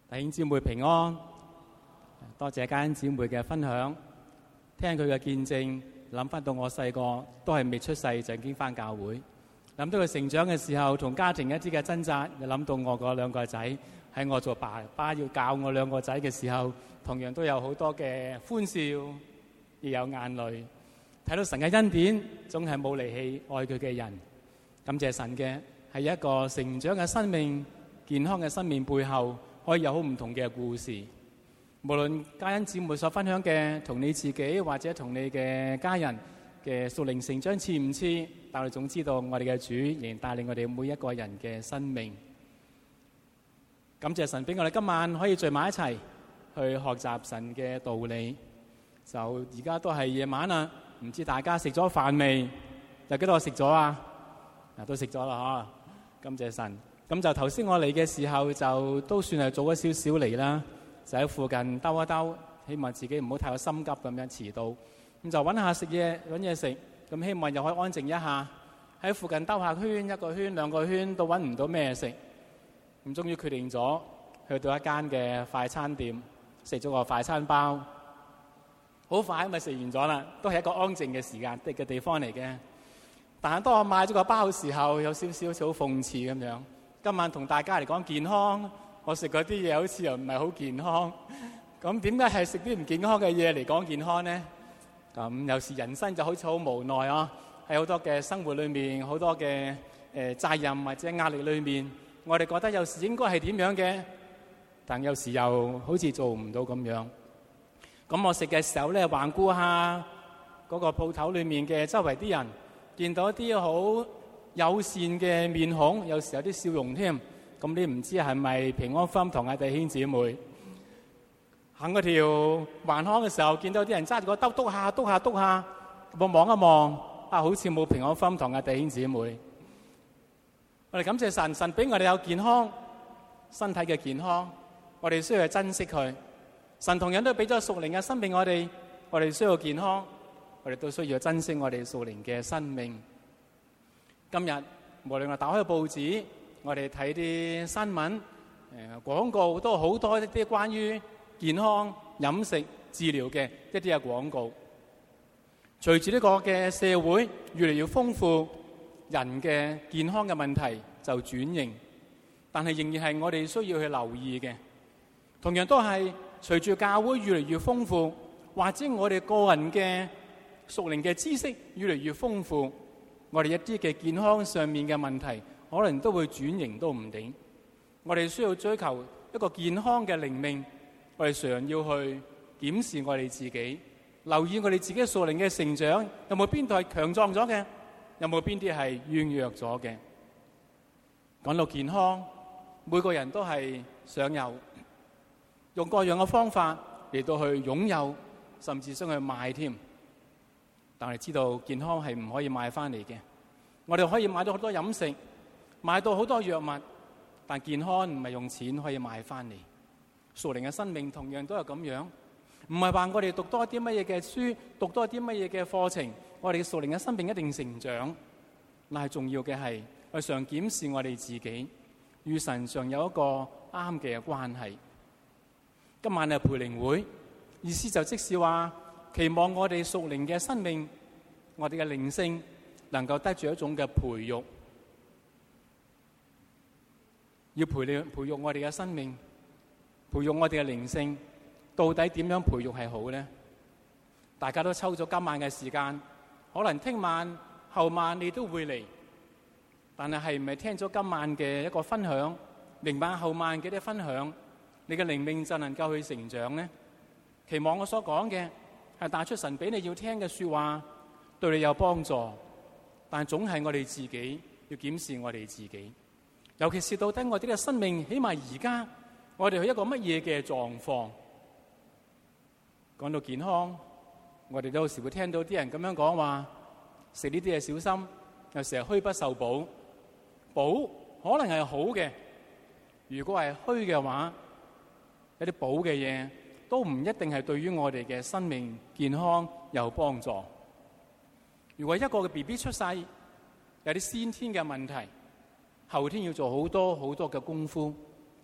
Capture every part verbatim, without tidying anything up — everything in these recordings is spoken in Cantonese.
弟兄姊妹平安，多謝家恩姊妹嘅分享，聽佢嘅見證，諗翻到我細個都係未出世就已經翻教會，諗到佢成長嘅時候同家庭一啲嘅掙扎，又諗到我嗰兩個仔喺我做爸爸要教我兩個仔嘅時候，同樣都有好多嘅歡笑，亦有眼淚。睇到神嘅恩典，總係冇離棄愛佢嘅人。感謝神嘅係一個成長嘅生命、健康嘅生命背後，可以有好唔同嘅故事。無論家恩姊妹所分享嘅，同你自己或者同你嘅家人嘅屬靈成長似唔似？但我哋總知道，我哋嘅主仍然帶領我哋每一個人嘅生命。感謝神俾我哋今晚可以聚埋一齊去學習神嘅道理。就而家都係夜晚啦，唔知大家食咗飯未？有幾多食咗啊？嗱，都食咗啦嗬。感謝神。咁就頭先我嚟嘅時候，就都算係早咗少少嚟啦，就喺附近兜一兜，希望自己唔好太過心急咁樣遲到。咁就揾下食嘢，揾嘢食，咁希望又可以安靜一下。喺附近兜下圈，一個圈兩個圈都揾唔到咩食。咁終於決定咗去到一間嘅快餐店，食咗個快餐包。好快咪食完咗啦，都係一個安靜嘅時間的嘅地方嚟嘅。但係當我買咗個包嘅時候，有少少好似好諷刺咁樣。今晚同大家嚟講健康，我食嗰啲嘢好似又唔係好健康。咁點解係食啲唔健康嘅嘢嚟講健康呢？咁有時人生就好似好無奈啊！喺好多嘅生活裏面，好多嘅誒、呃、責任或者壓力裏面，我哋覺得有時應該係點樣嘅，但有時又好似做唔到咁樣。咁我食嘅時候咧，環顧下嗰個鋪頭裏面嘅周圍啲人，見到一啲好友善嘅面孔，有時有啲笑容添。咁你唔知係咪平安福音堂嘅弟兄姊妹？行嗰條橫巷嘅時候，見到啲人揸住個兜篤下篤下篤下，我望一望，啊，好似冇平安福音堂嘅弟兄姊妹。我哋感謝神，神俾我哋有健康身體嘅健康，我哋需要去珍惜佢。神同樣都俾咗屬靈嘅生命我哋，我哋需要健康，我哋都需要珍惜我哋屬靈嘅生命。今日無論我打開報紙，我哋睇啲新聞、誒、呃、廣告，都好多一啲關於健康、飲食、治療嘅一啲嘅廣告。隨住呢個嘅社會越嚟越豐富，人嘅健康嘅問題就轉型，但係仍然係我哋需要去留意嘅。同樣都係隨住教會越嚟越豐富，或者我哋個人嘅屬靈嘅知識越嚟越豐富，我哋一啲嘅健康上面嘅問題可能都會轉型都唔定。我哋需要追求一個健康嘅靈命，我哋常要去檢視我哋自己，留意我哋自己屬靈嘅成長，有冇邊度係強壯咗嘅，有冇邊啲係軟弱咗嘅。講到健康，每個人都係想有，用各樣嘅方法嚟到去擁有，甚至想去買添。但係知道健康係唔可以買翻嚟嘅。我哋可以買到好多飲食，買到好多藥物，但健康唔係用錢可以買翻嚟。屬靈嘅生命同樣都係咁樣，唔係話我哋讀多啲乜嘢嘅書，讀多啲乜嘢嘅課程，我哋嘅屬靈嘅生命一定成長。但係重要嘅係，我哋常檢視我哋自己，與神常有一個啱嘅關係。今晚係培靈會，意思就即是話，期望我哋屬靈嘅生命，我哋嘅靈性能夠得住一種嘅培育，要培育培育我哋嘅生命，培育我哋嘅靈性。到底點樣培育係好呢？大家都抽咗今晚嘅時間，可能聽晚後晚你都會嚟，但係係唔係聽咗今晚嘅一個分享，明晚後晚嘅啲分享，你嘅靈命就能夠去成長呢？期望我所講嘅係帶出神俾你要聽嘅說話，對你有幫助，但總係我哋自己要檢視我哋自己，尤其是到底我哋嘅生命，起碼而家我哋係一個乜嘢嘅狀況。講到健康，我哋都有時會聽到啲人咁樣講話，食呢啲嘢小心，有時係虛不受補。補可能係好嘅，如果係虛嘅話，一啲補嘅嘢都唔一定係對於我哋嘅生命健康有幫助。如果一個嘅 B B 出世有啲先天嘅問題，後天要做好多好多嘅功夫，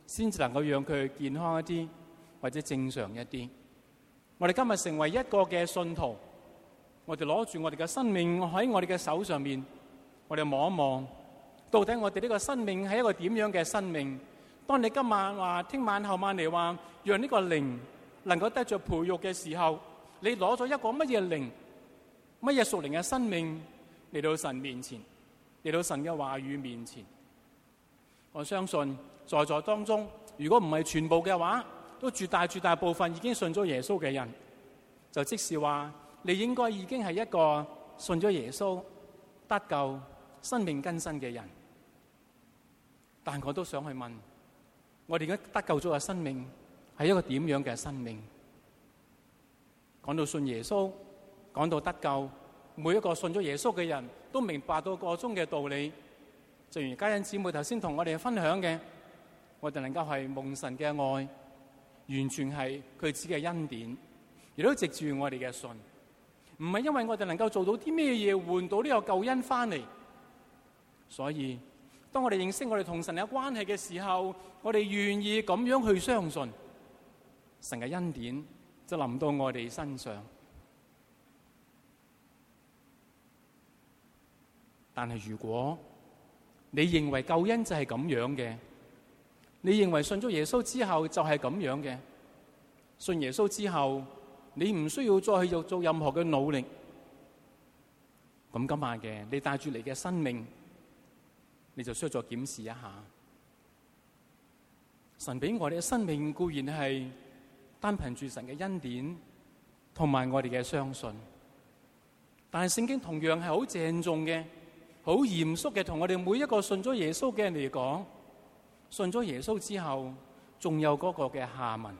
先至能夠讓佢健康一啲或者正常一啲。我哋今日成為一個嘅信徒，我哋攞住我哋嘅生命喺我哋嘅手上面，我哋望一望，到底我哋呢個生命係一個點樣嘅生命？當你今晚話聽晚後晚嚟話，讓呢個靈能夠得着培育嘅時候，你攞咗一個乜嘢靈、乜嘢屬靈嘅生命嚟到神面前，嚟到神嘅話語面前？我相信在座當中，如果唔係全部嘅話，都絕大絕大部分已經信咗耶穌嘅人，就即是話你應該已經係一個信咗耶穌得救、生命更新嘅人。但我都想去問，我哋而家得救咗嘅生命係一個點樣嘅生命？講到信耶穌，講到得救，每一個信咗耶穌嘅人都明白到個中嘅道理。正如嘉欣姊妹頭先同我哋分享嘅，我哋能夠係蒙神嘅愛，完全係佢自己嘅恩典，亦都藉住我哋嘅信，唔係因為我哋能夠做到啲咩嘢換到呢個救恩翻嚟。所以當我哋認識我哋同神有關係嘅時候，我哋願意咁樣去相信神嘅恩典就臨到我哋身上。但係如果你認為救恩就係咁樣嘅，你認為信咗耶穌之後就係咁樣嘅，信耶穌之後你唔需要再去做任何嘅努力，咁今晚嘅你帶住嚟嘅生命，你就需要再檢視一下。神俾我哋嘅生命固然係單憑住神嘅恩典同埋我哋嘅相信，但係聖經同樣係好鄭重嘅、好嚴肅嘅，同我哋每一個信咗耶穌嘅人嚟講，信咗耶穌之後仲有嗰個嘅下文。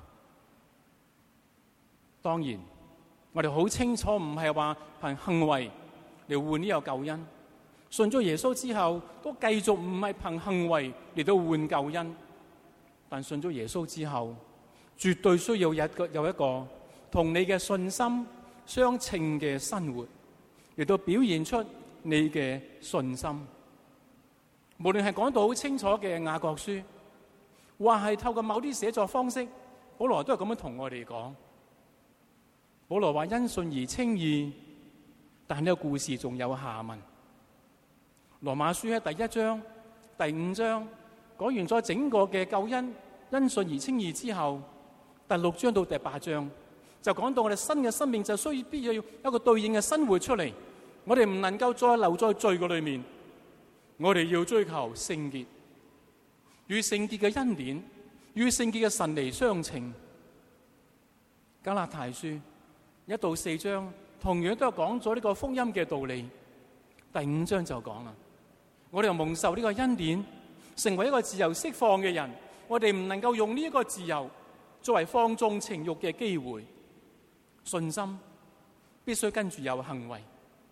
當然我哋好清楚唔係話憑行為嚟換呢個救恩，信咗耶穌之後都繼續唔係憑行為嚟到換救恩，但信咗耶穌之後絕對需要有一個有一個同你嘅信心相稱嘅生活，嚟到表現出你嘅信心。無論係講到好清楚嘅雅各書，或係透過某啲寫作方式，保羅都係咁樣同我哋講。保羅話因信而稱義，但係呢個故事仲有下文。羅馬書喺第一章、第五章講完咗整個嘅救恩，因信而稱義之後，第六章到第八章就講到我哋新嘅生命就需要必要一個對應嘅生活出嚟。我哋唔能夠再留在罪嘅裏面，我哋要追求聖潔，與聖潔嘅恩典，與聖潔嘅神嚟相稱。加拉太書一到四章同樣都有講咗呢個福音嘅道理。第五章就講啦，我哋又蒙受呢個恩典，成為一個自由釋放嘅人，我哋唔能夠用呢一個自由作為放縱情慾嘅機會。信心必須跟住有行為。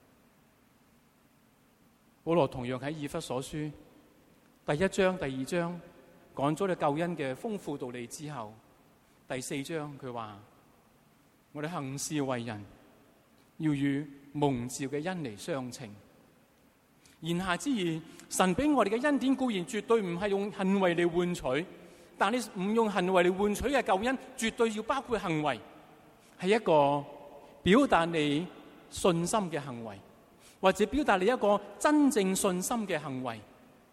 保羅同樣喺以弗所書第一章、第二章講咗你救恩嘅豐富道理之後，第四章佢話：我哋行事為人要與蒙召嘅恩嚟相稱。言下之意，神俾我哋嘅恩典固然絕對唔係用行為嚟換取，但你唔用行為嚟換取嘅救恩，絕對要包括行為，係一個表達你信心嘅行為，或者表達你一個真正信心嘅行為。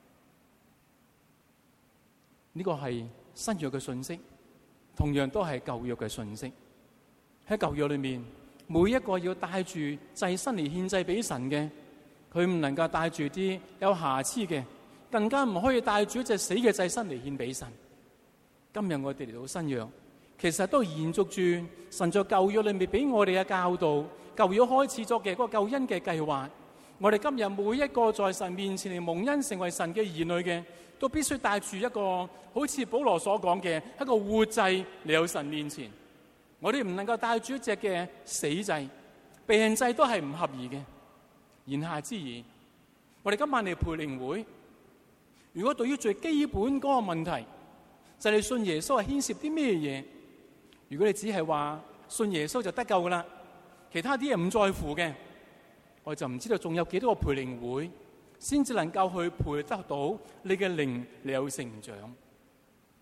呢個係新約嘅信息，同樣都係舊約嘅信息。喺舊約裏面，每一個要帶住祭牲嚟獻祭俾神嘅，佢唔能夠帶住啲有瑕疵嘅，更加唔可以帶住一隻死嘅祭牲嚟獻俾神。今日我哋嚟到新約，其實都延續住神在舊約裏面俾我哋嘅教導，舊約開始咗嘅嗰個救恩嘅計劃。我哋今日每一個在神面前嚟蒙恩成為神嘅兒女嘅，都必須帶住一個好似保羅所講嘅一個活祭嚟到神面前。我哋唔能夠帶住一隻嘅死祭，病祭都係唔合宜嘅。言下之意，我哋今晚嚟培靈會，如果對於最基本嗰個問題，就係你信耶穌係牽涉啲咩嘢？如果你只係話信耶穌就得救噶啦，其他啲嘢唔在乎嘅，我就唔知道仲有幾多個培靈會先至能夠去培得到你嘅靈嚟有成長。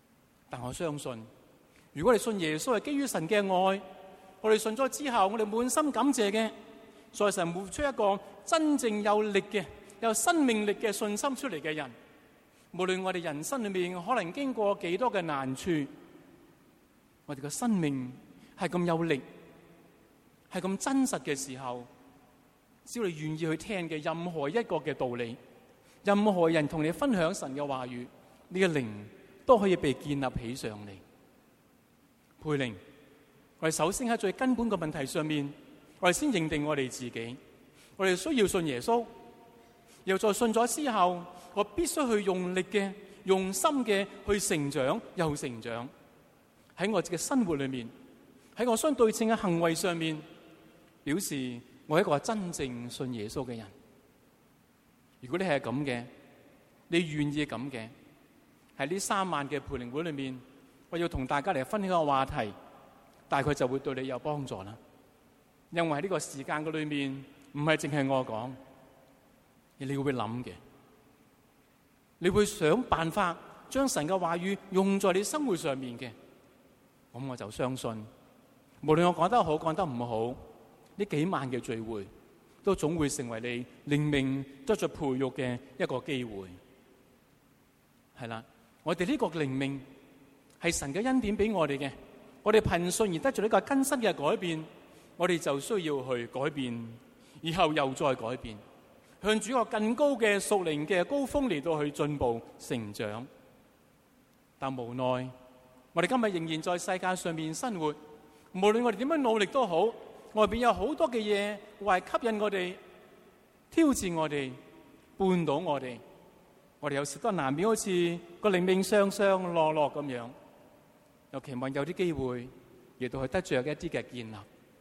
但我相信，如果你信耶穌係基於神嘅愛，我哋信咗之後，我哋滿心感謝嘅，在神活出一個真正有力嘅、有生命力嘅信心出嚟嘅人，無論我哋人生裏面可能經過幾多嘅難處，我哋嘅生命係咁有力，係咁真實嘅時候，只要你願意去聽嘅任何一個嘅道理，任何人同你分享神嘅話語，你嘅靈都可以被建立起上嚟。培靈，我哋首先喺最根本嘅問題上面，我哋先認定我哋自己，我哋需要信耶穌，又在信咗之後，我必須去用力嘅、用心嘅去成長，又成長喺我自己嘅生活裏面，喺我相對稱嘅行為上面，表示我係一個真正信耶穌嘅人。如果你係咁嘅，你願意咁嘅，喺呢三晚嘅培靈會裏面，我要同大家嚟分享個話題，大概就會對你有幫助啦。因為喺呢個時間嘅裏面，唔係淨係我講，而你會諗嘅，你會想辦法將神嘅話語用在你生活上面嘅。咁我就相信，無論我講得好講得唔好，呢幾晚嘅聚會都總會成為你靈命得着培育嘅一個機會。係啦，我哋呢個靈命係神嘅恩典俾我哋嘅，我哋憑信而得着呢個更新嘅改變，我哋就需要去改變，以後又再改變，向住一個更高嘅屬靈嘅高峰嚟到去進步成長。但無奈我哋今日仍然在世界上面生活，無論我哋點樣努力都好，外邊有好多嘅嘢為吸引我哋、挑戰我哋、絆倒我哋，我哋有時都難免好似個靈命上上落落咁樣，又期望有啲機會亦都去得着一啲嘅建立。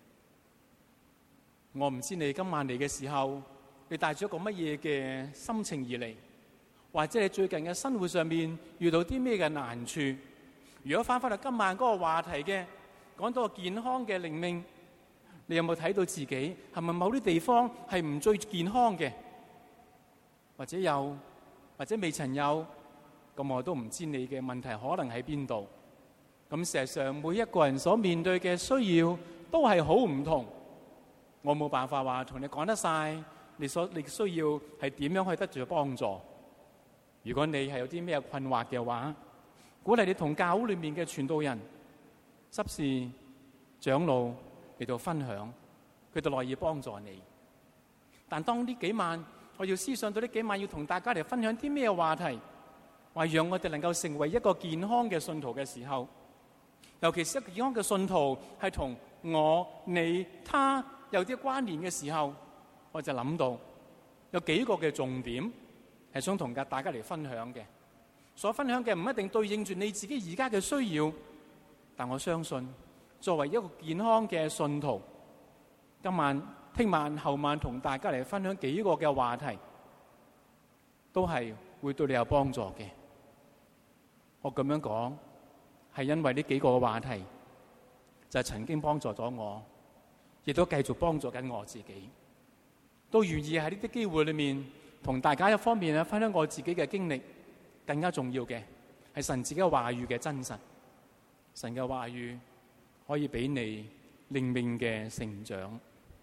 我唔知你今晚嚟嘅時候，你帶咗一個乜嘢嘅心情而嚟，或者你最近嘅生活上面遇到啲咩嘅難處？如果翻返到今晚嗰個話題嘅，講到個健康嘅靈命，你有冇睇到自己係咪某啲地方係唔最健康嘅？或者有，或者未曾有，咁我都唔知你嘅問題可能喺邊度。咁事實上每一個人所面對嘅需要都係好唔同，我冇辦法話同你講得晒你所你需要係點樣可以得到幫助。如果你係有啲咩困惑嘅話，鼓勵你同教會裏面嘅傳道人、執事、長老嚟到分享，佢哋樂意幫助你。但當呢幾晚我要思想到呢幾晚要同大家嚟分享啲咩話題，為讓我哋能夠成為一個健康嘅信徒嘅時候，尤其是一個健康嘅信徒係同我、你、他有啲關聯嘅時候，我就諗到有幾個嘅重點係想同大家嚟分享嘅。所分享嘅唔一定對應住你自己而家嘅需要，但我相信作為一個健康嘅信徒，今晚、聽晚、後晚同大家嚟分享幾個嘅話題，都係會對你有幫助嘅。我咁樣講係因為呢幾個嘅話題就係曾經幫助咗我，亦都繼續幫助緊我自己，都願意喺呢啲機會裏面同大家一方面分享我自己嘅經歷。更加重要嘅係神自己嘅話語嘅真實，神嘅話語可以俾你靈命嘅成長。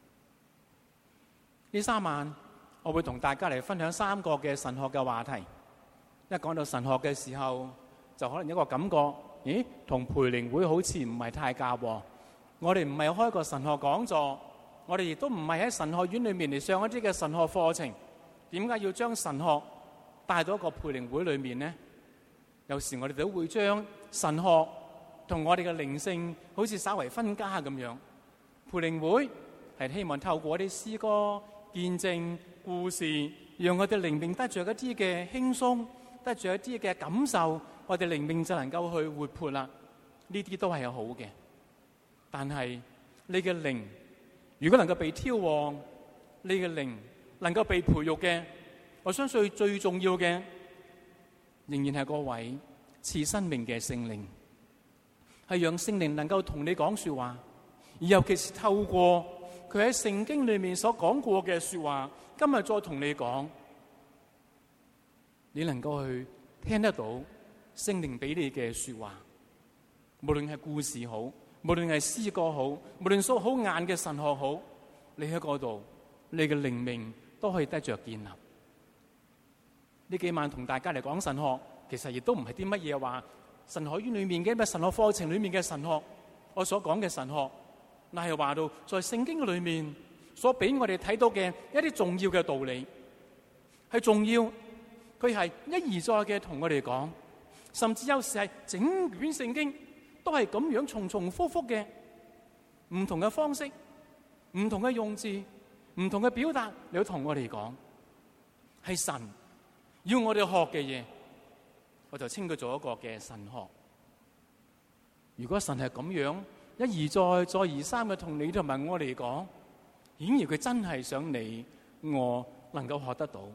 呢三晚我會同大家嚟分享三個嘅神學嘅話題。一講到神學嘅時候，就可能有一個感覺，咦，同培靈會好似唔係太夾喎。我哋唔係開個神學講座，我哋亦都唔係喺神學院裏面嚟上一啲嘅神學課程，點解要將神學帶到一個培靈會裏面呢？有時我哋都會將神學同我哋嘅靈性好似稍為分家咁樣。培靈會係希望透過一啲詩歌、見證、故事，讓我哋靈命得着一啲嘅輕鬆，得着一啲嘅感受，我哋靈命就能夠去活潑啦。呢啲都係好嘅。但係你嘅靈如果能夠被挑旺，你嘅靈能夠被培育嘅，我相信最重要嘅仍然係嗰位賜生命嘅聖靈，係讓聖靈能夠同你講說話，而尤其是透過佢喺聖經裏面所講過嘅說話，今日再同你講，你能夠去聽得到聖靈俾你嘅說話， 無論係故事好，無論係詩歌好，無論所好硬嘅神學好，你喺嗰度，你嘅靈命都可以得着建立。呢幾晚同大家嚟講神學，其實亦都唔係啲乜嘢話神學院裏面嘅咩神學課程裏面嘅神學，我所講嘅神學，乃係話到在聖經裏面所俾我哋睇到嘅一啲重要嘅道理，係重要，佢係一而再嘅同我哋講，甚至有時係整卷聖經都係咁樣重重複複嘅唔同嘅方式、唔同嘅用字、唔同嘅表達嚟到同我哋講，係神要我哋學嘅嘢，我就稱佢做一個嘅神學。如果神係咁樣一而再、再而三嘅同你同埋我哋講，顯然佢真係想你我能夠學得到。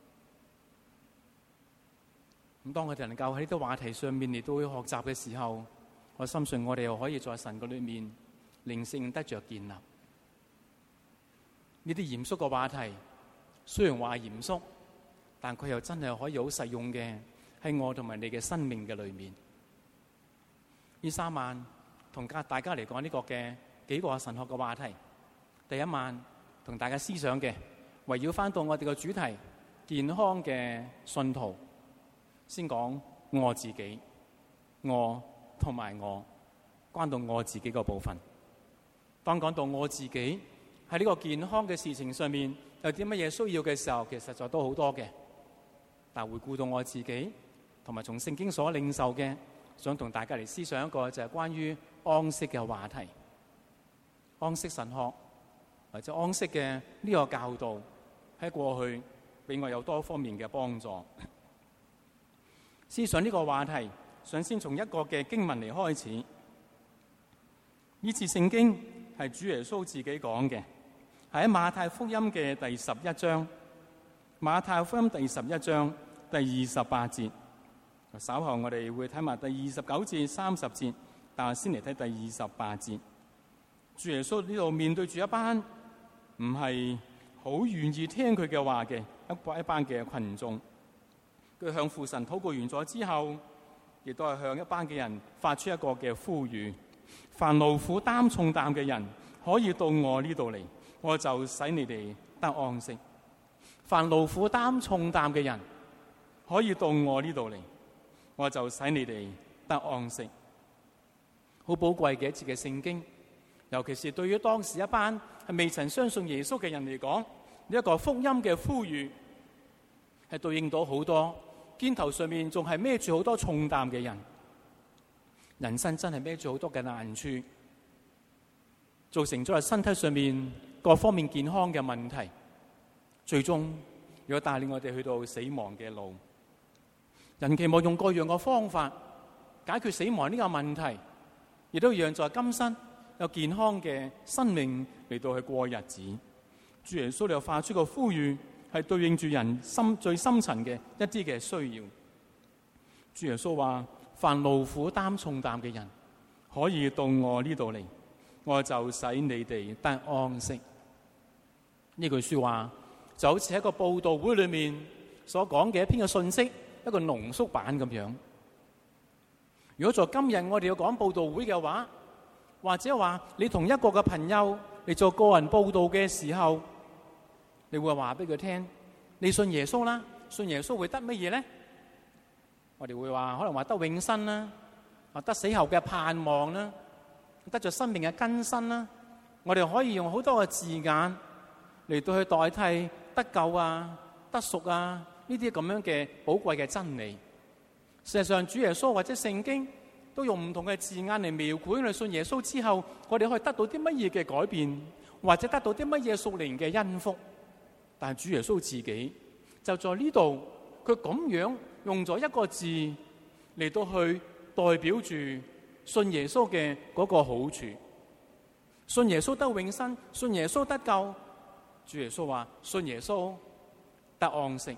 咁當我哋能夠喺呢啲話題上面嚟到去學習嘅時候，我深信我哋又可以在神嘅裏面靈性得着建立。呢啲嚴肅嘅話題雖然話嚴肅，但佢又真係可以好實用嘅喺我同埋你嘅生命嘅裏面。呢三晚同大家嚟講呢個嘅幾個神學嘅話題。第一晚同大家思想嘅圍繞翻到我哋嘅主題健康嘅信徒，先講我自己，我同埋我，關到我自己個部分。當講到我自己喺呢個健康嘅事情上面有啲乜嘢需要嘅時候，其實就都好多嘅。但回顧到我自己同埋從聖經所領受嘅，想同大家嚟思想一個就係關於安息嘅話題。安息神學或者安息嘅呢個教導喺過去俾我有多方面嘅幫助。思想呢個話題，想先從一個嘅經文嚟開始。呢次聖經係主耶穌自己講嘅，係喺馬太福音嘅第十一章。馬太福音第十一章第二十八節，稍後我哋會睇埋第二十九至三十節，但係先嚟睇第二十八節。主耶穌呢度面對住一班唔係好願意聽佢嘅話嘅一一班嘅群眾，佢向父神禱告完咗之後，亦都係向一班嘅人發出一個嘅呼籲：凡勞苦擔重擔嘅人，可以到我呢度嚟，我就使你哋得安息。凡勞苦擔重擔嘅人，可以到我呢度嚟，我就使你哋得安息。好寶貴嘅一節嘅聖經，尤其是對於當時一班係未曾相信耶穌嘅人嚟講，呢一個福音嘅呼籲係對應到好多肩頭上面仲係孭住好多重擔嘅人，人生真係孭住好多嘅難處，造成咗喺身體上面各方面健康嘅問題，最終如果帶領我哋去到死亡嘅路。人期望用各樣嘅方法解決死亡呢個問題，亦都讓在今生有健康嘅生命嚟到去過日子。主耶穌又發出個呼籲，係對應住人心最深層嘅一啲嘅需要。主耶穌話：凡勞苦擔重擔嘅人，可以到我呢度嚟，我就使你哋得安息。呢句說話就好似喺一個佈道會裏面所講嘅一篇嘅信息，一個濃縮版咁樣。如果在今日我哋要講佈道會嘅話，或者話你同一個嘅朋友嚟做個人佈道嘅時候，你會話俾佢聽，你信耶穌啦，信耶穌會得乜嘢咧？我哋會話可能話得永生啦，或得死後嘅盼望啦，得着生命嘅更新啦。我哋可以用好多嘅字眼嚟到去代替得救啊、得贖啊呢啲咁樣嘅寶貴嘅真理。事實上，主耶穌或者聖經都用唔同嘅字眼嚟描繪，你信耶穌之後，我哋可以得到啲乜嘢嘅改變，或者得到啲乜嘢屬靈嘅恩福。但係主耶穌自己就在呢度，佢咁樣用咗一個字嚟到去代表住信耶穌嘅嗰個好處。信耶穌得永生，信耶穌得救。主耶穌話：信耶穌得安息。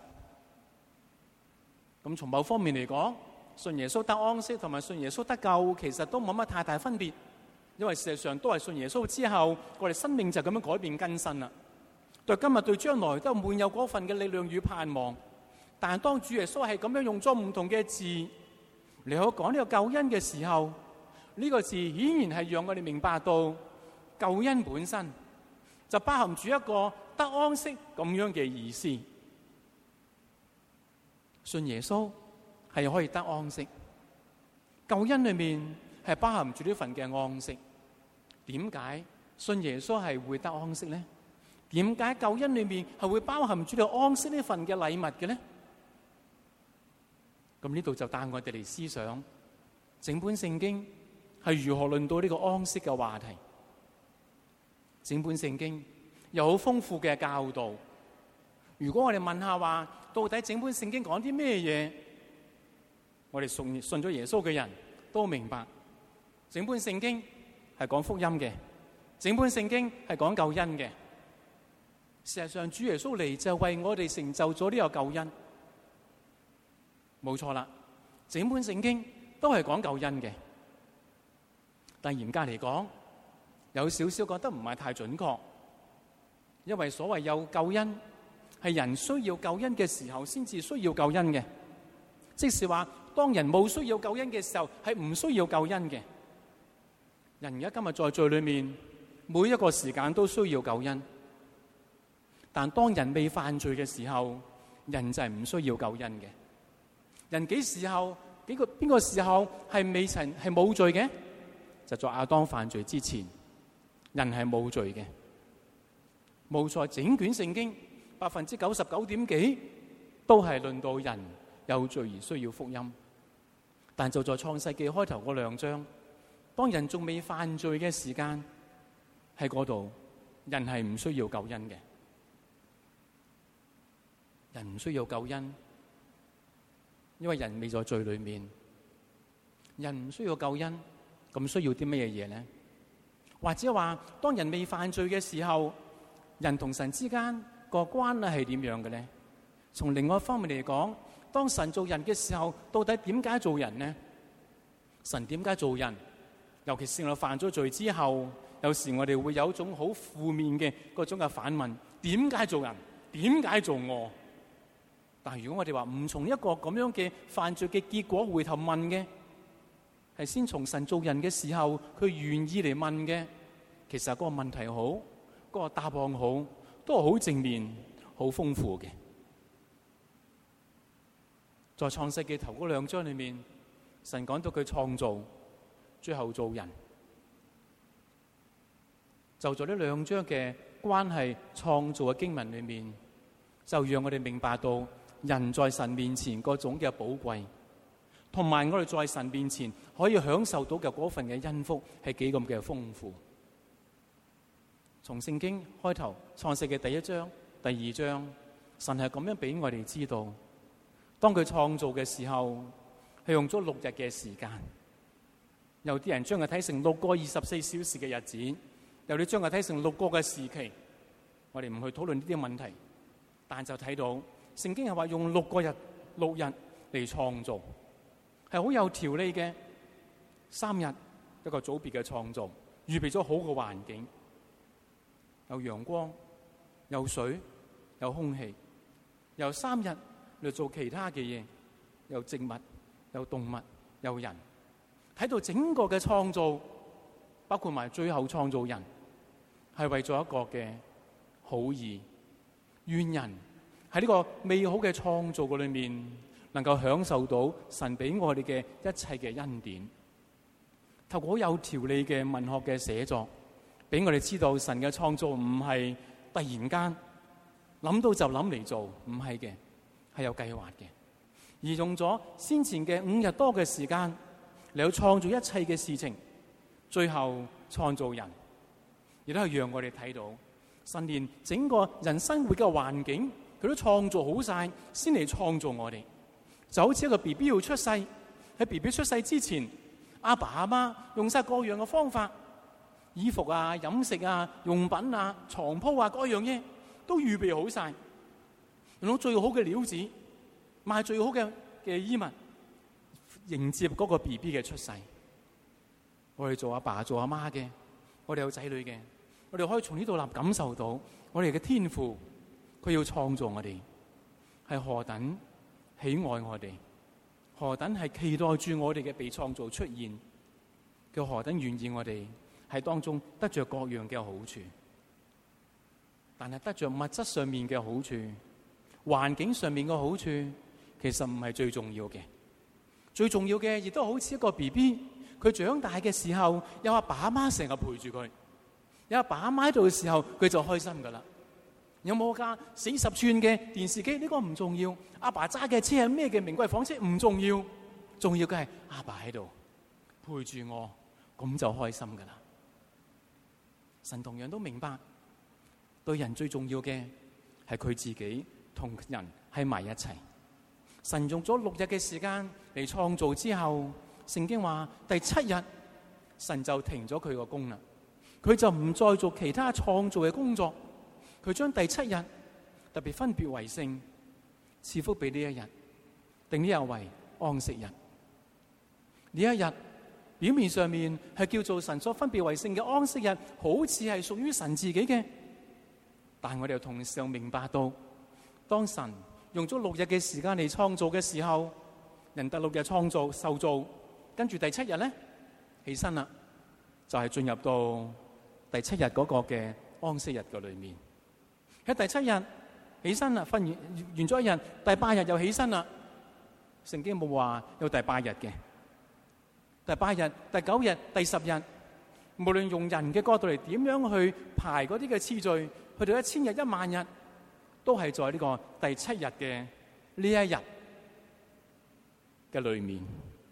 咁從某方面嚟講，信耶穌得安息同埋信耶穌得救，其實都冇乜太大分別，因為事實上都係信耶穌之後，我哋生命就咁樣改變更新啦。對今日對將來都滿有嗰份嘅力量與盼望。但係當主耶穌係咁樣用咗唔同嘅字嚟去講呢個救恩嘅時候， 呢個字顯然係讓我哋明白到救恩本身就包含住一個得安息咁樣嘅意思。信耶穌係可以得安息，救恩裏面係包含住呢份嘅安息。點解信耶穌係會得安息呢？點解救恩裏面係會包含住到安息呢份嘅禮物嘅呢？咁呢度就帶我哋嚟思想整本聖經係如何論到呢個安息嘅話題。整本聖經有好豐富嘅教導。如果我哋問下話，到底整本聖經講啲咩嘢？我哋信信咗耶穌嘅人都明白，整本聖經係講福音嘅，整本聖經係講救恩嘅。事實上，主耶穌嚟就為我哋成就咗呢個救恩。冇錯啦，整本聖經都係講救恩嘅，但嚴格嚟講，有少少覺得唔係太準確，因為所謂有救恩，係人需要救恩嘅時候先至需要救恩嘅，即是話當人冇需要救恩嘅時候，係唔需要救恩嘅。人而家今日在罪裏面，每一個時間都需要救恩，但當人未犯罪嘅時候，人就係唔需要救恩嘅。人幾時候幾個邊個時候係未曾係冇罪嘅？就在亞當犯罪之前，人係冇罪嘅。冇錯，整卷聖經百分之九十九點幾都係論到人有罪而需要福音。但就在創世記開頭嗰兩章，當人仲未犯罪嘅時間，喺嗰度人係唔需要救恩嘅。人唔需要救恩，因為人未在罪裏面。人唔需要救恩，咁需要啲乜嘢嘢呢？或者話，當人未犯罪嘅時候，人同神之間個關係係點樣嘅呢？從另外一方面嚟講，當神做人嘅時候，到底點解做人呢？神點解做人？尤其是我犯咗罪之後，有時我哋會有一種好負面嘅嗰種嘅反問：點解做人？點解做我？但係如果我哋話唔從一個咁樣嘅犯罪嘅結果回頭問嘅，係先從神做人嘅時候，佢願意嚟問嘅，其實嗰個問題好，嗰個答案好，都係好正面、好豐富嘅。在創世記頭嗰兩章裏面，神講到佢創造，最後做人，就在呢兩章嘅關係創造嘅經文裏面，就讓我哋明白到人在神面前嗰種嘅寶貴，同埋我哋在神面前可以享受到嘅嗰份嘅恩福係幾咁嘅豐富。從聖經開頭創世記第一章、第二章，神係咁樣俾我哋知道，當佢創造嘅時候係用咗六日嘅時間。有啲人將佢睇成六個二十四小時嘅日子，有啲將佢睇成六個嘅時期。我哋唔去討論呢啲問題，但就睇到聖經係話用六個日、六日嚟創造，係好有條理嘅。三日一個組別嘅創造，預備咗好嘅環境，有陽光、有水、有空氣。由三日嚟做其他嘅嘢，有植物、有動物、有人。睇到整個嘅創造，包括埋最後創造人，係為咗一個嘅好意，願人喺呢個美好嘅創造嘅裏面，能夠享受到神俾我哋嘅一切嘅恩典。透過好有條理嘅文學嘅寫作，俾我哋知道神嘅創造唔係突然間諗到就諗嚟做，唔係嘅，係有計劃嘅。而用咗先前嘅五日多嘅時間嚟到創造一切嘅事情，最後創造人，亦都係讓我哋睇到神連整個人生活嘅環境，佢都創造好晒，先嚟創造我哋。就好似一個 B B 要出世，喺 B B 出世之前，阿爸阿媽用晒各樣嘅方法，衣服啊、飲食啊、用品啊、床鋪啊，各樣嘢都預備好晒，用到最好嘅料子，買最好嘅嘅衣物，迎接嗰個 B B 嘅出世。我哋做阿爸做阿媽嘅，我哋有仔女嘅，我哋可以從呢度立感受到我哋嘅天父，佢要創造我哋係何等喜愛我哋，何等係期待住我哋嘅被創造出現。 佢何等願意我哋喺當中得着各樣嘅好處，但係得着物質上面嘅好處、環境上面嘅好處，其實唔係最重要嘅。最重要嘅亦都好似一個 B B， 佢長大嘅時候有阿爸阿媽成日陪住佢，有阿爸阿媽喺度嘅時候，佢就開心噶啦。有冇架四十寸嘅電視機？呢個唔重要。阿爸揸嘅車係咩嘅名貴房車？唔重要。重要嘅係阿爸喺度陪住我，咁就開心噶啦。神同樣都明白，對人最重要嘅係佢自己同人喺埋一齊。神用咗六日嘅時間嚟創造之後，聖經話第七日神就停咗佢個工啦，佢就唔再做其他創造嘅工作。佢將第七日特別分別為聖，賜福俾呢一日，定呢日為安息日。呢一日表面上面係叫做神所分別為聖嘅安息日，好似係屬於神自己嘅，但我哋又同時又明白到，當神用咗六日嘅時間嚟創造嘅時候，人第六日創造受造，跟住第七日咧起身啦，就係、是、進入到第七日嗰個嘅安息日嘅裏面。喺第七日起身啦，瞓完完咗一日，第八日又起身啦。聖經冇話有第八日嘅，第八日、第九日、第十日，無論用人嘅角度嚟點樣去排嗰啲嘅次序，去到一千日、一萬日，都係在呢個第七日嘅呢一日嘅裏面。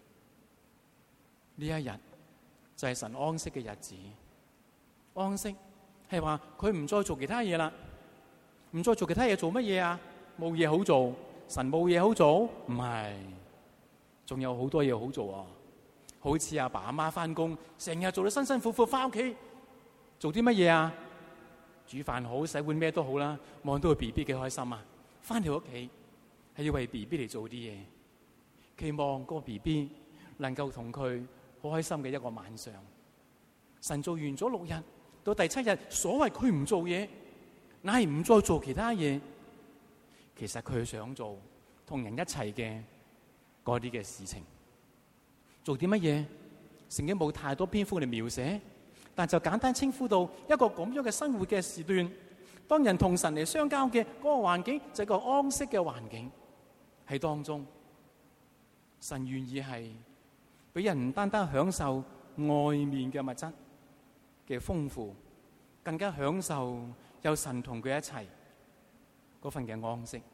呢一日就係神安息嘅日子。安息係話佢唔再做其他嘢啦。唔再做其他嘢，做乜嘢啊？冇嘢好做，神冇嘢好做，唔係，仲有好多嘢好做啊！好似阿爸阿媽翻工，成日做到辛辛苦苦，翻屋企做啲乜嘢啊？煮飯好，洗碗咩都好啦，望到個 B B 幾開心啊！翻到屋企係要為 B B 嚟做啲嘢，期望個 B B 能夠同佢好開心嘅一個晚上。神做完咗六日，到第七日，所謂佢唔做嘢，乃係唔再做其他嘢，其實佢想做同人一齊嘅嗰啲嘅事情。做啲乜嘢？聖經冇太多篇幅嚟描寫，但就簡單稱呼到一個咁樣嘅生活嘅時段。當人同神嚟相交嘅嗰個環境，就係個安息嘅環境喺當中。神願意係俾人唔單單享受外面嘅物質嘅豐富，更加享受有神同佢一齊嗰份嘅安息，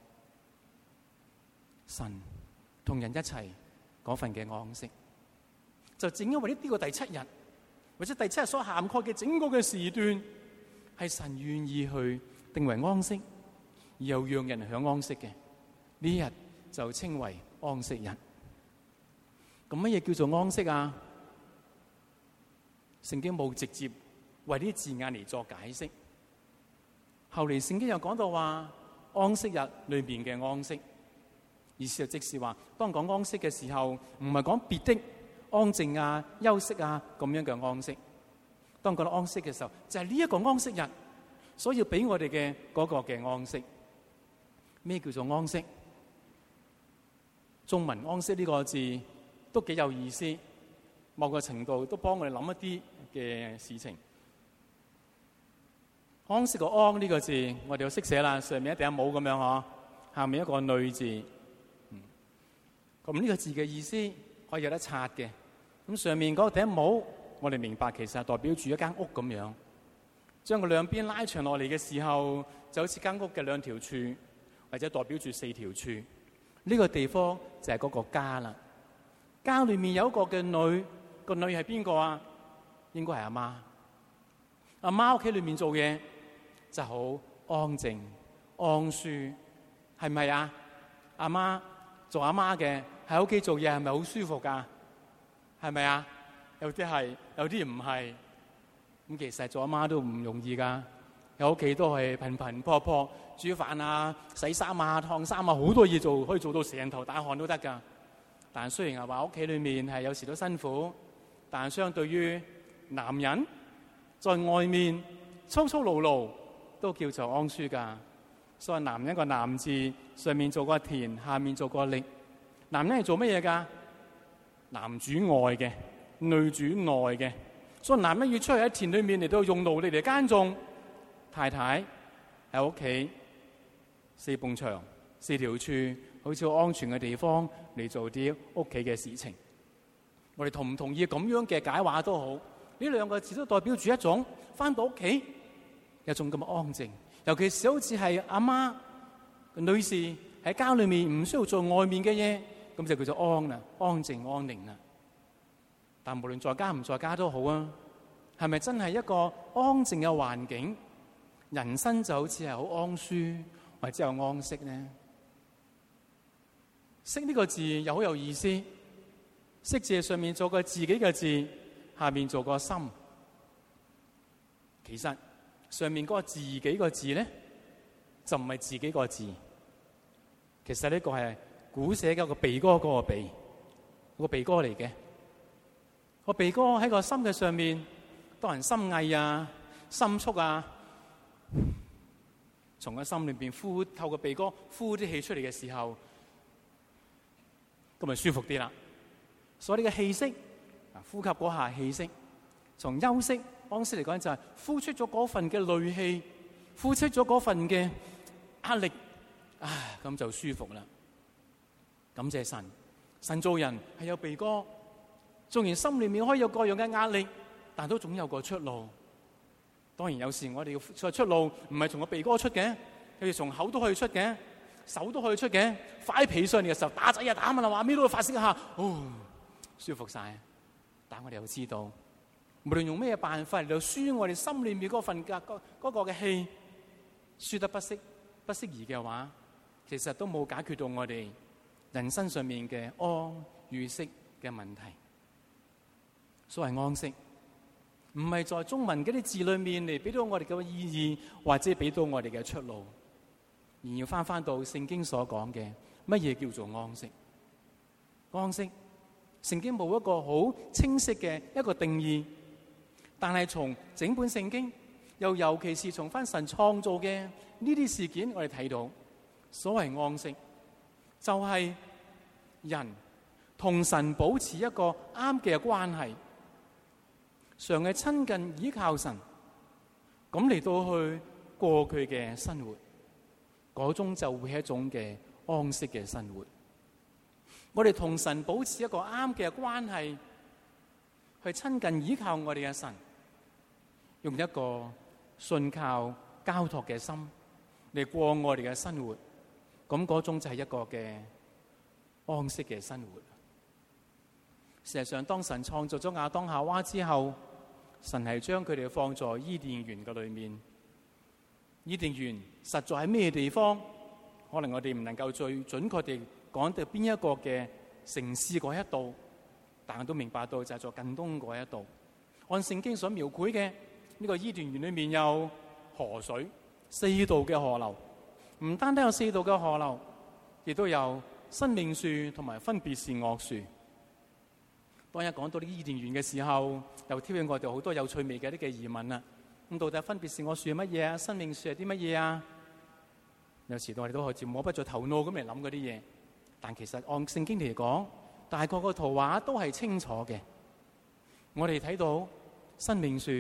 神同人一齊嗰份嘅安息，就正因為呢個第七日或者第七日所涵蓋嘅整個嘅時段，係神願意去定為安息，而又讓人享安息嘅呢日就稱為安息日。咁乜嘢叫做安息啊？聖經冇直接為呢啲字眼嚟作解釋。後嚟聖經又講到話安息日裏邊嘅安息，意思就即是話，當講安息嘅時候，唔係講別的安靜啊、休息啊咁樣嘅安息。當講到安息嘅時候，就係呢一個安息日，所以要俾我哋嘅嗰個嘅安息。咩叫做安息？中文安息呢個字都幾有意思，某個程度都幫我哋諗一啲嘅事情。安息個安呢個字，我哋要識寫啦。上面一頂帽咁樣嗬，下面一個女字。咁、嗯、呢個字嘅意思可以有得拆嘅。咁上面嗰頂帽，我哋明白其實係代表住一間屋咁樣。將個兩邊拉長落嚟嘅時候，就好似間屋嘅兩條柱，或者代表住四條柱。呢、這個地方就係嗰個家啦。家裏面有一個嘅女，個女係邊個啊？應該係阿媽。阿媽屋企裏面做嘢就好安靜安舒，係咪啊？阿媽做阿媽嘅喺屋企做嘢係咪好舒服噶？係咪啊？有啲係，有啲唔係。咁其實做阿媽都唔容易噶，有屋企都係頻頻撲撲煮飯啊、洗衫啊、燙衫啊，好多嘢做，可以做到成頭大汗都得噶。但雖然係話屋企裏面係有時都辛苦，但相對於男人在外面粗粗魯魯都叫做安舒噶。所以男人個男字上面做個田，下面做個力。男人係做乜嘢噶？男主外嘅， 女主內嘅，所以男人要出去喺田裏面嚟到用勞力嚟耕種，太太喺屋企四埲牆、四條柱，好似好安全嘅地方嚟做啲屋企嘅事情。我哋同唔同意咁樣嘅解話都好，呢兩個字都代表住一種翻到屋企一種咁嘅安靜。尤其是好似係阿媽女士喺家裏面唔需要做外面嘅嘢，咁就叫做安啦，安靜安寧啦。但無論在家唔在家都好啊，係咪真係一個安靜嘅環境，人生就好似係好安舒或者有安息呢？息呢個字又好有意思，息字上面做個自己嘅字，下面做個心。其實上面嗰個自己個字咧，就唔係自己個字。其實呢個係古寫嘅個鼻哥嗰個鼻，個鼻哥嚟嘅。個鼻哥喺個心嘅上面，當人心翳啊、心促啊，從個心裏邊呼，透過鼻哥呼啲氣出嚟嘅時候，咁咪舒服啲啦。所以呢個氣息，呼吸嗰下氣息，從休息安息嚟講就係呼出咗嗰份嘅戾氣，呼出咗嗰份嘅壓力，啊，咁就舒服啦。感謝神，神造人係有鼻哥，縱然心裏面可以有各樣嘅壓力，但都總有個出路。當然有時我哋嘅出路唔係從個鼻哥出嘅，有時從口都可以出嘅，手都可以出嘅。快脾上嚟嘅時候，打仔啊打啊啦，話咩都會發泄一下，哦，舒服晒。但我哋又知道，無論用咩辦法嚟到舒我哋心裏面嗰份嘅嗰嗰個嘅氣，舒得不適不適宜嘅話，其實都冇解決到我哋人生上面嘅安與息嘅問題。所謂安息，唔係在中文嗰啲字裏面嚟俾到我哋嘅意義，或者俾到我哋嘅出路，而要翻翻到聖經所講嘅乜嘢叫做安息。安息，聖經冇一個好清晰嘅一個定義，但係從整本聖經，又尤其是從翻神創造嘅呢啲事件，我哋睇到所謂安息，就係人同神保持一個啱嘅關係，常係親近依靠神，咁嚟到去過佢嘅生活，嗰種就會係一種嘅安息嘅生活。我哋同神保持一個啱嘅關係，去親近依靠我哋嘅神，用一個信靠交託嘅心嚟過我哋嘅生活，咁嗰種就係一個嘅安息嘅生活。事實上，當神創造咗亞當夏娃之後，神係將佢哋放在伊甸園嘅裏面。伊甸園實在喺咩地方？可能我哋唔能夠最準確地講到邊一個嘅城市嗰一度，但我都明白到就係在近東嗰一度。按聖經所描繪嘅呢個伊甸園裏面有河水，四道嘅河流，唔單單有四道嘅河流，亦都有生命樹同埋分別善惡樹。當一講到呢伊甸園嘅時候，又挑起我哋好多有趣味嘅啲嘅疑問啦。咁到底分別善惡樹係乜嘢啊？生命樹係啲乜嘢啊？有時我哋都好似摸不着頭腦咁嚟諗嗰啲嘢，但其實按聖經嚟講，大概個圖畫都係清楚嘅。我哋睇到生命樹，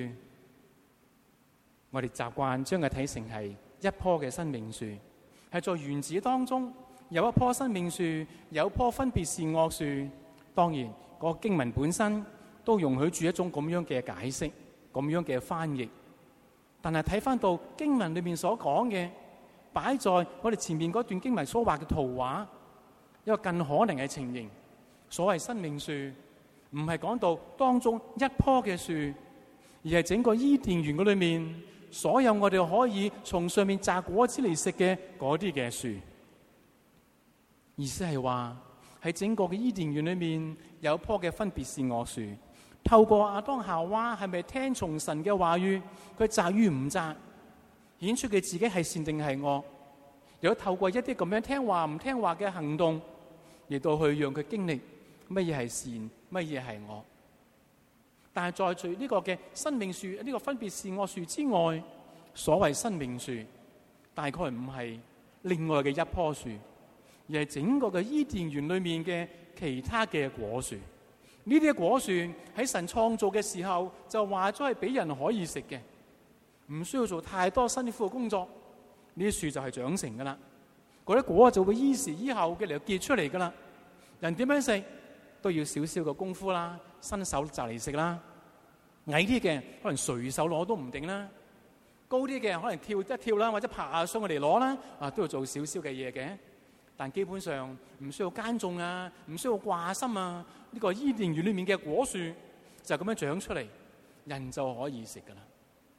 我哋習慣將佢睇成係一棵嘅生命樹，係在園子當中有一棵生命樹，有一棵分別善惡樹。當然，個經文本身都容許住一種咁樣嘅解釋，咁樣嘅翻譯。但係睇翻到經文裏面所講嘅，擺在我哋前面嗰段經文所畫嘅圖畫，一個更可能嘅情形。所謂生命樹，唔係講到當中一棵嘅樹，而係整個伊甸園嗰裏面所有我哋可以從上面摘果子嚟食嘅嗰啲嘅樹。意思係話喺整個嘅伊甸園裏面有一棵嘅分別善惡樹，透過亞當夏娃係咪聽從神嘅話語，佢摘與唔摘，顯出佢自己係善定係惡，又透過一啲咁樣聽話唔聽話嘅行動，亦到去讓佢經歷乜嘢係善，乜嘢係惡。但係在除呢個嘅生命樹呢個分別善惡樹之外，所謂生命樹大概唔係另外嘅一棵樹，而係整個嘅伊甸園裏面嘅其他嘅果樹。 呢啲果樹喺神創造嘅時候就話咗係俾人可以食嘅，唔需要做太多辛苦嘅工作，呢啲樹就係長成噶啦。嗰啲果就會依時依候嘅嚟結出嚟噶啦。人點樣食都要少少嘅功夫啦，伸手就嚟食啦。矮啲嘅可能隨手攞都唔定啦，高啲嘅可能跳一跳啦，或者爬上去嚟攞啦，啊都要做少少嘅嘢嘅。但基本上唔需要耕種啊，唔需要掛心啊。呢個伊甸園裏面嘅果樹就咁樣長出嚟，人就可以食噶啦。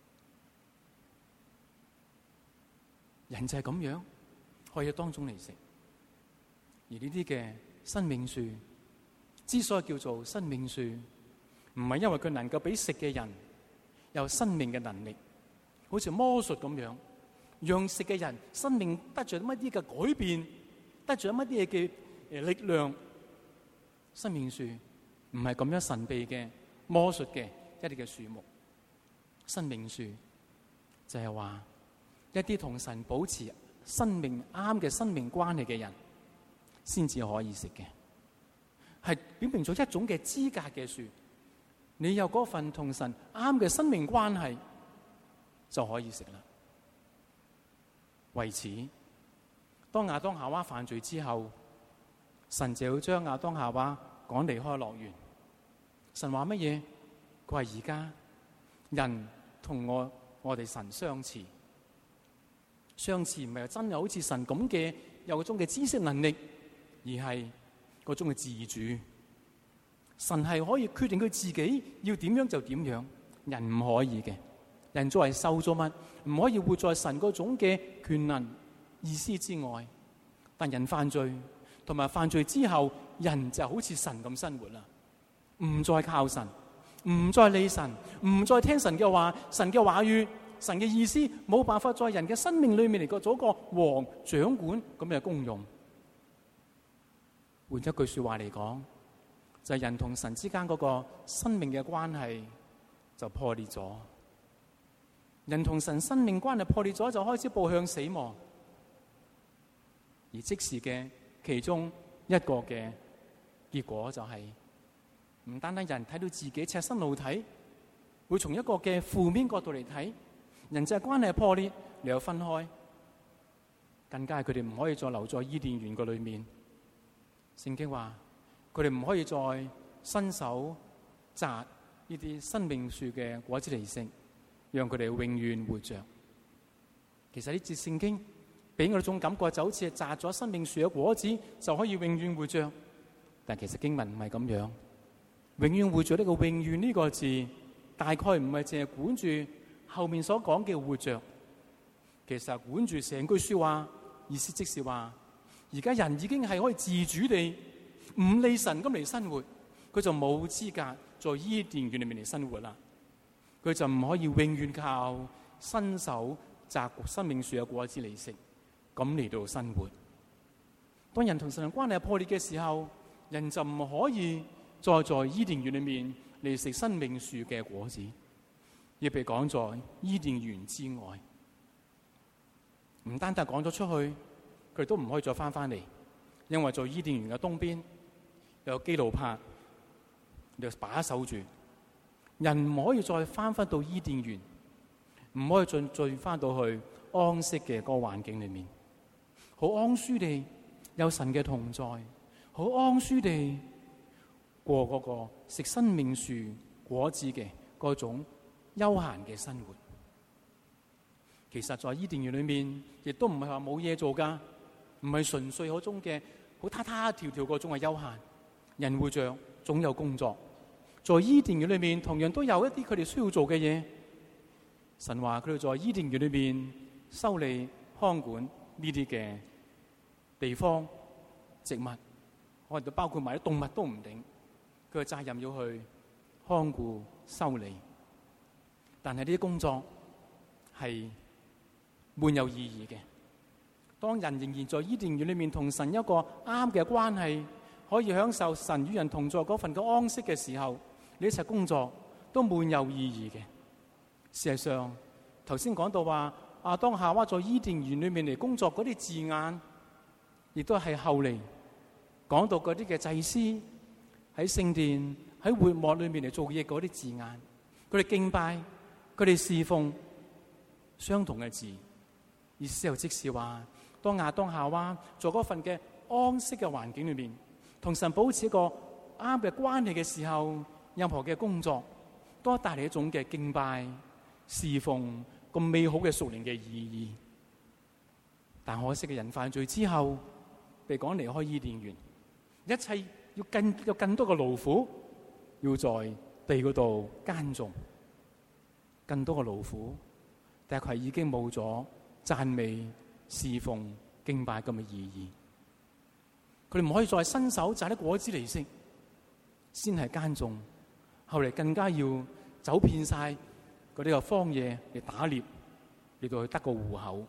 人就係咁樣可以當中嚟食。而呢啲嘅生命樹之所以叫做生命樹，唔係因為佢能夠俾食嘅人有生命嘅能力，好似魔術咁樣，讓食嘅人生命得着乜啲嘅改變，得着乜啲嘢嘅誒力量。生命樹唔係咁樣神秘嘅魔術嘅一啲嘅樹木。生命樹就係話一啲同神保持生命啱嘅生命關係嘅人先至可以食嘅，係表明咗一種嘅資格嘅樹。你有嗰份同神啱嘅生命關係就可以食啦。為此，當亞當夏娃犯罪之後，神就要將亞當夏娃趕離開樂園。神話乜嘢？佢話而家人同我我哋神相似，相似唔係真係好似神咁嘅有嗰種嘅知識能力，而係嗰種嘅自主。神係可以決定佢自己要點樣就點樣，人唔可以嘅。人作為受造物，唔可以活在神嗰種嘅權能意思之外。但人犯罪，同埋犯罪之後，人就好似神咁生活啦，唔再靠神，唔再理神，唔再聽神嘅話，神嘅話語，神嘅意思冇辦法在人嘅生命裏面嚟個做一個王掌管咁嘅功用。換一句說話嚟講，就係人同神之間嗰個生命嘅關係就破裂咗。人同神生命關係破裂咗，就開始步向死亡。而即時嘅其中一個嘅結果就係，唔單單人睇到自己赤身露體，會從一個嘅負面角度嚟睇，人際關係破裂，你又分開，更加係佢哋唔可以再留在伊甸園個裏面。聖經話佢哋唔可以再伸手摘呢啲生命樹嘅果子嚟食，讓佢哋永遠活着。其實呢節聖經俾我哋種感覺就好似係摘咗生命樹嘅果子就可以永遠活着，但其實經文唔係咁樣。永遠活着呢個永遠呢個字，大概唔係淨係管住後面所講嘅活着，其實管住成句說話，意思即是話，而家人已經係可以自主地唔理神咁嚟生活，佢就冇資格在伊甸園裏面嚟生活啦。佢就唔可以永遠靠伸手摘生命樹嘅果子嚟食，咁嚟到生活。當人同神嘅關係破裂嘅時候，人就唔可以再在伊甸園裏面嚟食生命樹嘅果子，亦被趕在伊甸園之外。唔單單趕咗出去，佢哋都唔可以再翻翻嚟，因為在伊甸園嘅東邊有基路伯，就把守住。人唔可以再翻翻到伊甸園，唔可以再再翻到去安息嘅嗰個環境裏面，好安舒地有神嘅同在，好安舒地過嗰個食生命樹果子嘅嗰種悠閒嘅生活。其實在伊甸園裏面，亦都唔係話冇嘢做噶，唔係純粹嗰種嘅好他他條條嗰種嘅悠閒。人活着總有工作，在伊甸園裏面同樣都有一啲佢哋需要做嘅嘢。神話佢哋在伊甸園裏面修理看管呢啲嘅地方植物，可能都包括埋啲動物都唔定，佢嘅責任要去看顧修理。但係呢啲工作係滿有意義嘅。當人仍然在伊甸園裏面同神一個啱嘅關係，可以享受神與人同在嗰份嘅安息嘅時候，呢一切工作都滿有意義嘅。事實上，頭先講到話亞當夏娃在伊甸園裏面嚟工作嗰啲字眼，亦都係後嚟講到嗰啲嘅祭司喺聖殿喺會幕裏面嚟做嘢嗰啲字眼，佢哋敬拜，佢哋侍奉相同嘅字，意思又即是話，當亞當夏娃做嗰份嘅安息嘅環境裏面，同神保持一個啱嘅關係嘅時候，任何嘅工作都帶嚟一種嘅敬拜、侍奉咁美好嘅屬靈嘅意義。但可惜嘅人犯罪之後，被趕離開伊甸園，一切要更有更多嘅勞苦，要在地嗰度耕種，更多嘅勞苦，但係佢已經冇咗讚美、侍奉、敬拜咁嘅意義。佢哋唔可以再伸手摘啲果子嚟食，先係耕種，後嚟更加要走遍晒嗰啲個荒野嚟打獵，嚟到去得個戶口。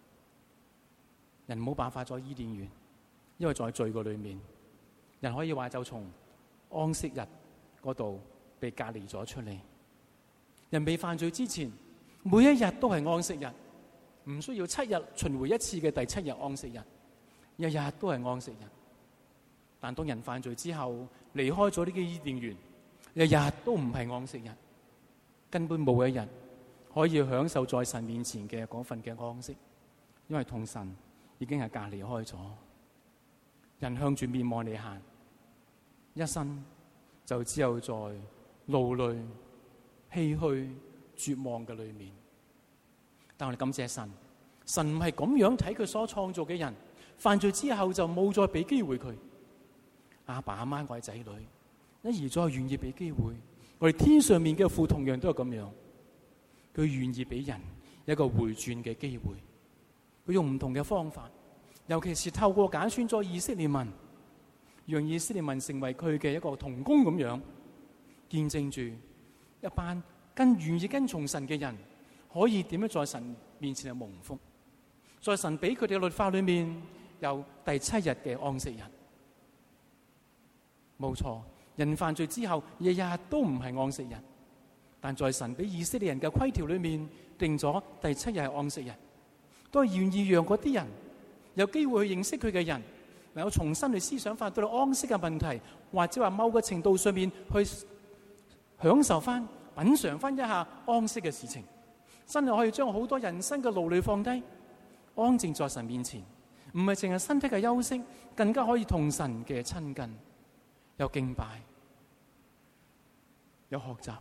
人冇辦法在伊甸園，因為在罪個裏面，人可以話就從安息日嗰度被隔離咗出嚟。人未犯罪之前，每一日都係安息日，唔需要七日巡迴一次嘅第七日安息日，日日都係安息日。但當人犯罪之後，離開咗呢個伊甸園，日日都唔係安息日，根本冇一日可以享受在神面前嘅嗰份嘅安息，因為同神已經係隔離開咗。人向住面望你行，一生就只有在勞累、唏噓、絕望嘅裏面。但我哋感謝神，神唔係咁樣睇佢所創造嘅人，犯罪之後就冇再俾機會佢。阿爸阿媽愛仔女，一而再願意俾機會。我哋天上面嘅父同樣都係咁樣，佢願意俾人一個回轉嘅機會。佢用唔同嘅方法，尤其是透過揀選咗以色列民，讓以色列民成為佢嘅一個同工咁樣，見證住一班跟願意跟從神嘅人，可以點樣在神面前係蒙福。在神俾佢哋嘅律法裏面，有第七日嘅安息日。冇錯，人犯罪之後，日日都唔係安息日，但在神俾以色列人嘅規條裏面，定咗第七日係安息日，都係願意讓嗰啲人有機會去認識佢嘅人，能夠重新去思想翻對安息嘅問題，或者話某個程度上面去享受翻、品嘗翻一下安息嘅事情，真係可以將好多人生嘅勞累放低，安靜在神面前，唔係淨係身體嘅休息，更加可以同神嘅親近。有敬拜，有學習，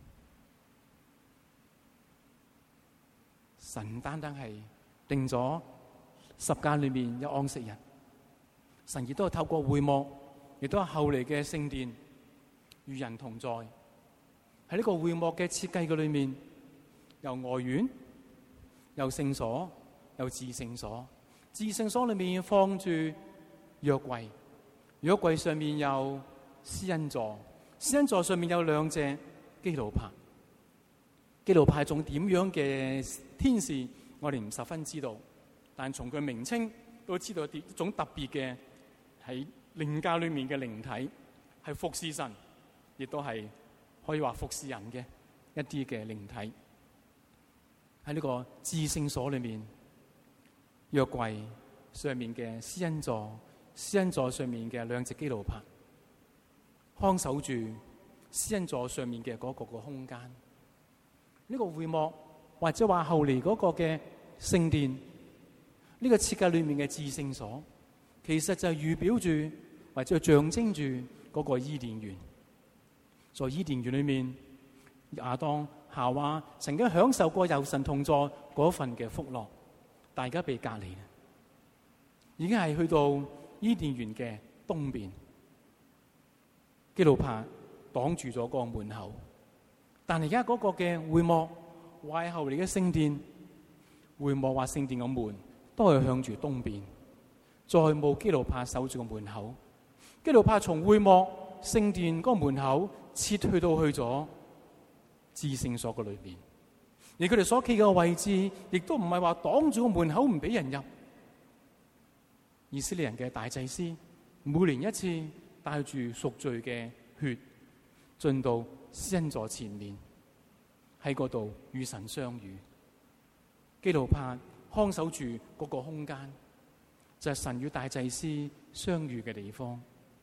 神單單係定咗十誡裏面有安息日，神亦都係透過會幕，亦都係後嚟嘅聖殿與人同在。喺呢個會幕嘅設計嘅裏面，有外院，有聖所，有至聖所。至聖所裏面放住約櫃，約櫃上面有施恩座，施恩座上面有兩隻基路伯。基路伯係種點樣嘅天使，我哋唔十分知道，但從佢名稱都知道一種特別嘅喺靈界裏面嘅靈體，係服侍神，亦都係可以話服侍人嘅一啲嘅靈體。喺呢個至聖所裏面，約櫃上面嘅施恩座，施恩座上面嘅兩隻基路伯看守住施恩座上面嘅嗰個個空間。呢個會幕或者話後嚟嗰個嘅聖殿，呢個設計裏面嘅至聖所，其實就係預表住或者象徵住嗰個伊甸園。在伊甸園裏面，亞當夏娃曾經享受過有神同在嗰份嘅福樂，大家被隔離，已經係去到伊甸園嘅東邊。基路伯擋住咗嗰個門口，但係而家嗰個嘅會幕或係後嚟嘅聖殿，會幕或聖殿嘅門都係向住東邊，再冇基路伯守住個門口。基路伯從會幕聖殿嗰個門口撤去到去咗至聖所嘅裏邊，而佢哋所企嘅位置亦都唔係話擋住個門口唔俾人入。以色列人嘅大祭司每年一次帶住贖罪嘅血進到施恩座前面，喺嗰度與神相遇。基路伯看守住嗰個空間，就係、是、神與大祭司相遇嘅地方。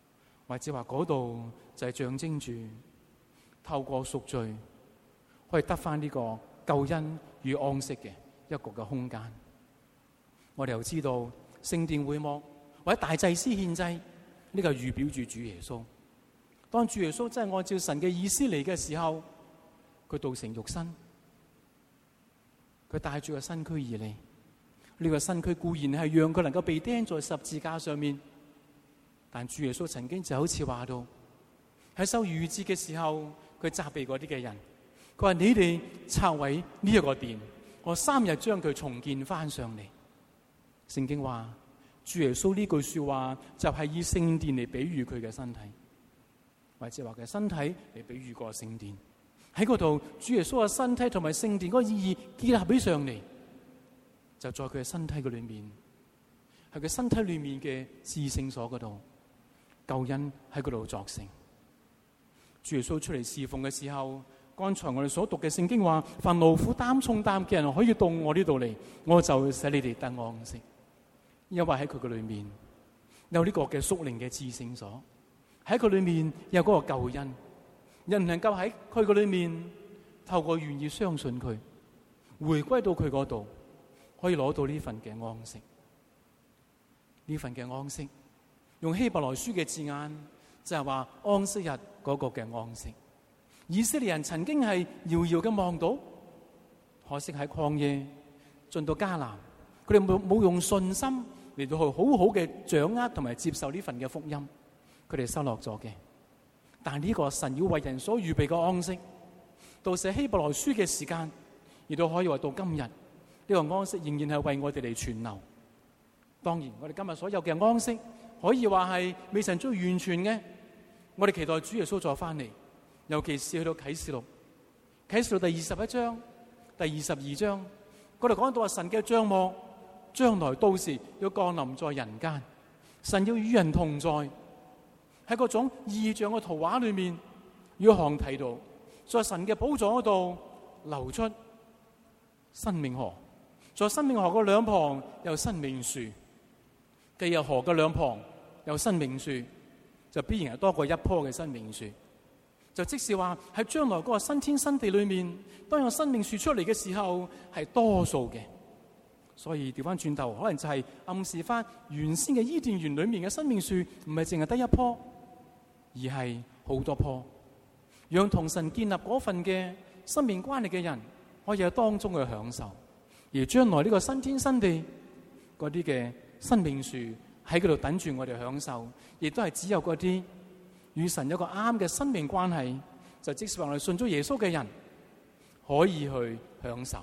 或者話嗰度就係象徵住透過贖罪可以得翻呢個救恩與安息嘅一個嘅空間。我哋又知道聖殿會幕或者大祭司獻祭，呢個預表住主耶穌。當主耶穌真係按照神嘅意思嚟嘅時候，佢道成肉身，佢帶住個身軀而嚟。呢個身軀固然係讓佢能夠被釘在十字架上面，但主耶穌曾經就好似話到喺守逾越節嘅時候，佢責備嗰啲嘅人，佢話：你哋拆毀呢一個殿，我三日將佢重建翻上嚟。聖經話主耶穌呢句說話就係以聖殿嚟比喻佢嘅身體，或者話佢身體嚟比喻個聖殿。喺嗰度，主耶穌嘅身體同埋聖殿嗰個意義結合起上嚟，就在佢嘅身體嘅裏面，係佢身體裏面嘅至聖所嗰度，救恩喺嗰度作成。主耶穌出嚟侍奉嘅時候，剛才我哋所讀嘅聖經話：凡勞苦擔重擔嘅人可以到我呢度嚟，我就使你哋得安息。因為喺佢嘅裏面有呢個嘅屬靈嘅至聖所，喺佢裏面有嗰個救恩。人能夠喺佢嘅裏面透過願意相信佢，回歸到佢嗰度，可以攞到呢份嘅安息。呢份嘅安息，用希伯來書嘅字眼就係話安息日嗰個嘅安息。以色列人曾經係遙遙嘅望到，可惜喺曠野進到迦南，佢哋冇冇用信心嚟到去好好嘅掌握同埋接受呢份嘅福音，佢哋失落咗嘅。但呢個神要為人所預備嘅安息，到寫希伯來書嘅時間，亦都可以話到今日呢個安息仍然係為我哋嚟存留。當然，我哋今日所有嘅安息可以話係未曾最完全嘅。我哋期待主耶穌再翻嚟，尤其是去到啟示錄，啟示錄第二十一章、第二十二章，嗰度講到話神嘅帳幕將來到時要降臨在人間，神要與人同在。喺嗰種異象嘅圖畫裏面，約翰睇到在神嘅寶座嗰度流出生命河，在生命河嘅兩旁有生命樹，既有河嘅兩旁有生命樹，就必然係多過一棵嘅生命樹。就即是話喺將來嗰個新天新地裏面，當有生命樹出嚟嘅時候係多數嘅。所以調翻轉頭，可能就係暗示翻原先嘅伊甸園裏面嘅生命樹唔係淨係得一棵，而係好多棵，讓同神建立嗰份嘅生命關係嘅人可以喺當中去享受。而將來呢個新天新地嗰啲嘅生命樹喺嗰度等住我哋享受，亦都係只有嗰啲與神有個啱嘅生命關係，就即使話我哋信咗耶穌嘅人可以去享受。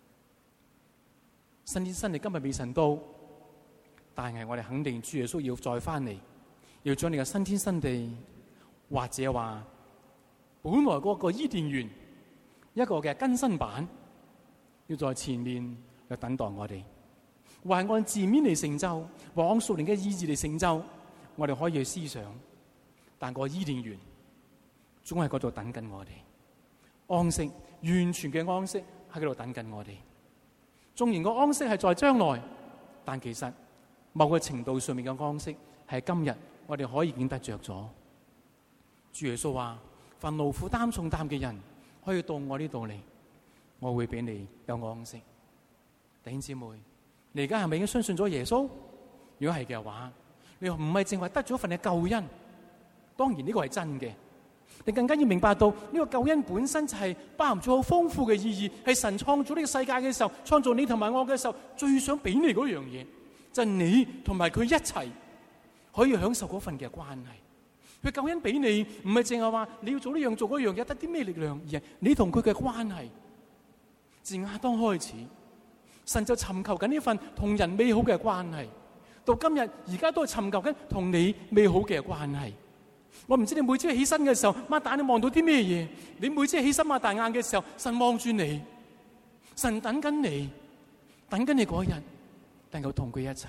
新天新地今日未曾到，但係我哋肯定主耶穌要再翻嚟，要將你嘅新天新地，或者話本來嗰個伊甸園一個嘅更新版，要在前面去等待我哋，或係按字面嚟成就，或按屬靈嘅意義嚟成就，我哋可以去思想。但個伊甸園總喺嗰度等緊我哋，安息，完全嘅安息喺嗰度等緊我哋。縱然個安息係在將來，但其實某個程度上面嘅安息係今日我哋可以已經得着咗。主耶穌話：凡勞苦擔重擔嘅人可以到我呢度嚟，我會俾你有安息。弟兄姊妹，你而家係咪已經相信咗耶穌？如果係嘅話，你唔係淨係得咗一份嘅救恩，當然呢個係真嘅。你更加要明白到呢個救恩本身就係包含咗好豐富嘅意義，係神創造呢個世界嘅時候，創造你同埋我嘅時候，最想俾你嗰樣嘢，就係你同埋佢一齊可以享受嗰份嘅關係。佢救恩俾你，唔係淨係話你要做呢樣做嗰樣嘢，得啲咩力量，而係你同佢嘅關係。自亞當開始，神就尋求緊呢份同人美好嘅關係，到今日而家都係尋求緊同你美好嘅關係。我唔知你每朝起身嘅時候，擘大你望到啲咩嘢？你每朝起身擘大眼嘅時候，神望住你，神等緊你，等緊你嗰日能夠同佢一齊。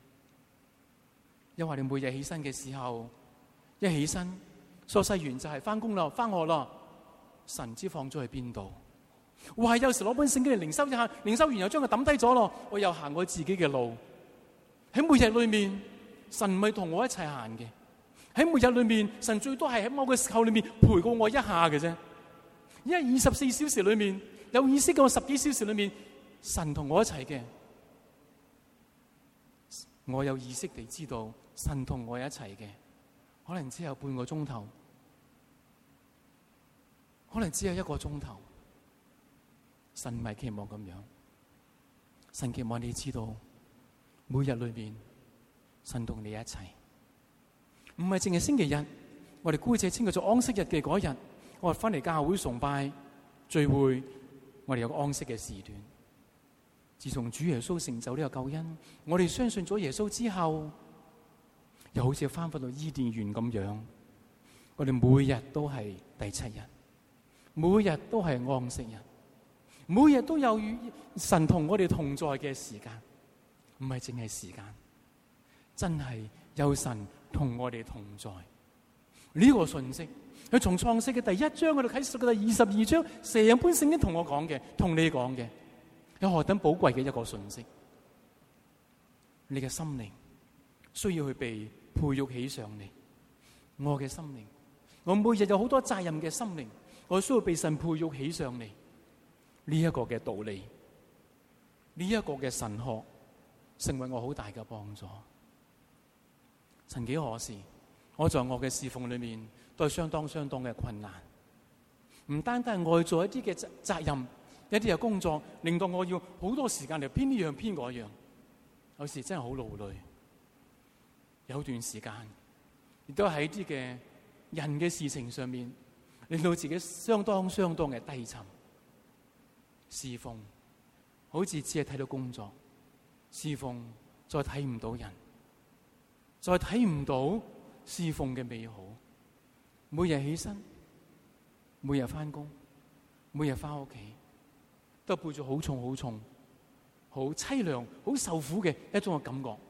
因為你每日起身嘅時候，一起身，梳洗完就係翻工啦，翻學啦，神知放咗去邊度？哇！有時攞本聖經嚟靈修一下，靈修完又將佢抌低咗咯，我又行我自己嘅路。喺每日裏面，神唔係同我一齊行嘅。 喺每日裏面，神最多係喺某個時候裏面陪過我一下嘅啫。因為二十四小時裏面有意識嘅我十幾小時裏面，神同我一齊嘅，我有意識地知道神同我一齊嘅，可能只有半個鐘頭，可能只有一個鐘頭。神唔係期望咁樣，神期望你知道每日裏面神同你一齊，唔係淨係星期日，我哋姑且稱佢做安息日嘅嗰日，我哋翻嚟教會崇拜聚會，我哋有個安息嘅時段。自從主耶穌成就呢個救恩，我哋相信咗耶穌之後，又好似翻返到伊甸園咁樣，我哋每日都係第七日，每日都係安息日，每日都有與神同我哋同在嘅時間，唔係淨係時間，真係有神同我哋同在。呢、這個信息，佢從創世嘅第一章去到啟示嘅第二十二章，成本聖經同我講嘅，同你講嘅，有何等寶貴嘅一個信息。你嘅心靈需要去被培育起上嚟。我嘅心靈，我每日有好多責任嘅心靈，我需要被神培育起上嚟。呢、這、一個嘅道理，呢、這、一個嘅神學，成為我好大嘅幫助。曾幾何時，我在我嘅侍奉裏面都係相當相當嘅困難，唔單單係外在一啲嘅責任，一啲嘅工作，令到我要好多時間嚟編呢樣編嗰樣，有時真係好勞累。有段時間亦都喺啲嘅人嘅事情上面，令到自己相當相當嘅低沉。侍奉好似只係睇到工作，侍奉再睇唔到人，再睇唔到侍奉嘅美好。每日起身，每日翻工，每日翻屋企，都背住好重好重好淒涼好受苦嘅一種嘅感覺。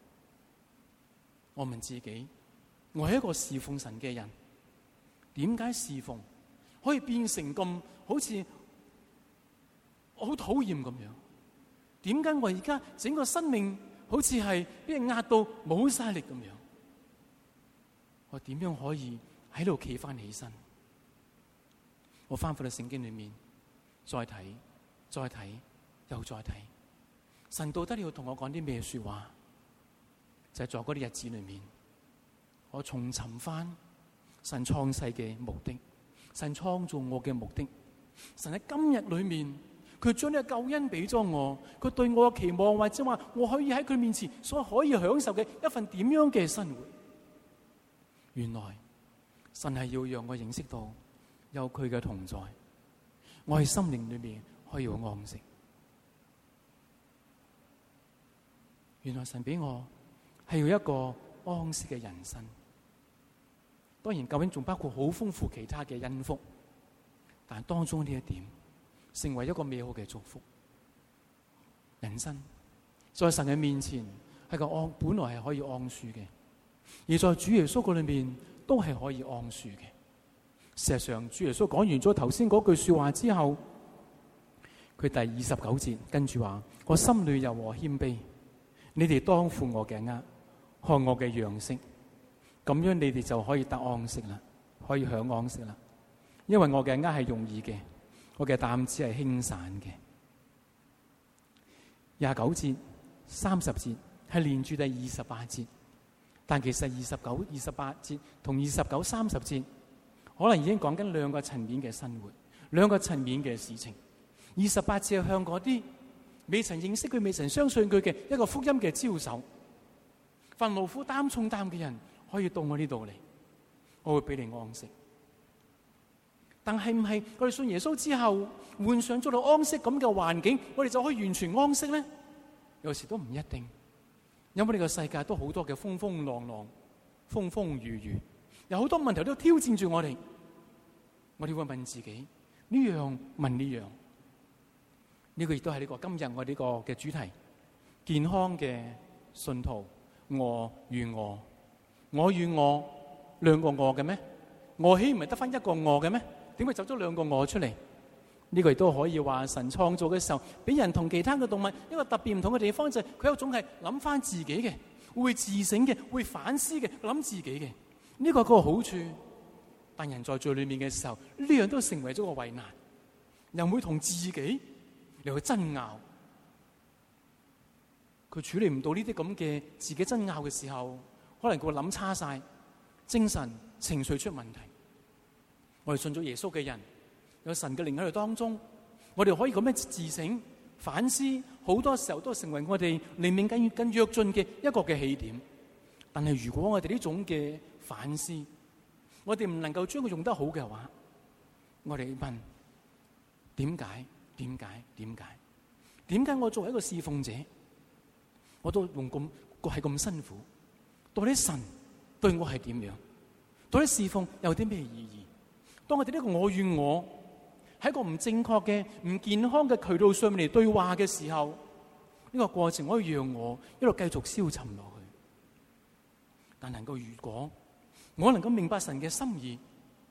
我問自己，我係一個侍奉神嘅人，點解侍奉可以變成咁好似好討厭咁樣？點解我而家整個生命好似係俾人壓到冇晒力咁樣？我點樣可以喺度企翻起身？我翻返到聖經裏面，再睇，再睇，又再睇，神到底要同我講啲咩說話？就係在嗰啲日子裏面，我重尋翻神創世嘅目的，神創造我嘅目的，神喺今日裏面，佢將呢個救恩俾咗我，佢對我嘅期望，或者話我可以喺佢面前所可以享受嘅一份點樣嘅生活。原來神係要讓我認識到有佢嘅同在，我喺心靈裏面可以有安息。原來神俾我係要一個安息嘅人生。當然救恩仲包括好豐富其他嘅恩福，但當中呢一點成為一個美好嘅祝福。人生在神嘅面前係個安，本來係可以安舒嘅，而在主耶穌嗰裏面都係可以安舒嘅。事實上，主耶穌講完咗頭先嗰句說話之後，佢第二十九節跟住話：我心裏柔和謙卑，你哋當負我嘅軛，看我嘅樣式，咁樣你哋就可以得安息啦，可以享安息啦。因為我嘅軛係容易嘅，我嘅擔子係輕散嘅。廿九節、三十節係連住第二十八節，但其實二十九、二十八節同二十九、三十節可能已經講緊兩個層面嘅生活，兩個層面嘅事情。二十八節係向嗰啲未曾認識佢、未曾相信佢嘅一個福音嘅招手。凡勞苦擔重擔嘅人可以到我呢度嚟，我會俾你安息。但係唔係我哋信耶穌之後換上咗到安息咁嘅環境，我哋就可以完全安息咧？有時都唔一定，因為呢個世界都好多嘅風風浪浪、風風雨雨，有好多問題都挑戰住我哋。我哋會問自己呢樣問呢樣，呢個亦都係呢個今日我呢個嘅主題：健康嘅信徒，我與我，我與我兩個我嘅咩？我豈唔係得翻一個我嘅咩？點會走咗兩個我出嚟？呢個亦都可以話神創造嘅時候，俾人同其他嘅動物一個特別唔同嘅地方，就係佢有種係諗翻自己嘅，會自省嘅，會反思嘅，諗自己嘅。 呢個係個好處，但人在罪裏面嘅時候，呢樣都成為咗個為難，又會同自己嚟去爭拗。佢處理唔到呢啲咁嘅自己爭拗嘅時候，可能佢會諗差晒，精神情緒出問題。我哋信咗耶穌嘅人，有神嘅靈喺度當中，我哋可以咁樣自省反思，好多時候都成為我哋靈命更更躍進嘅一個嘅起點。但係如果我哋呢種嘅反思，我哋唔能夠將佢用得好嘅話，我哋問點解？點解？點解？點解我作為一個侍奉者，我都用咁個係咁辛苦？到底神對我係點樣？到底侍奉有啲咩意義？當我哋呢個我與我喺一個唔正確嘅、唔健康嘅渠道上面嚟對話嘅時候，呢個過程可以讓我一路繼續消沉落去。但能夠如果我能夠明白神嘅心意，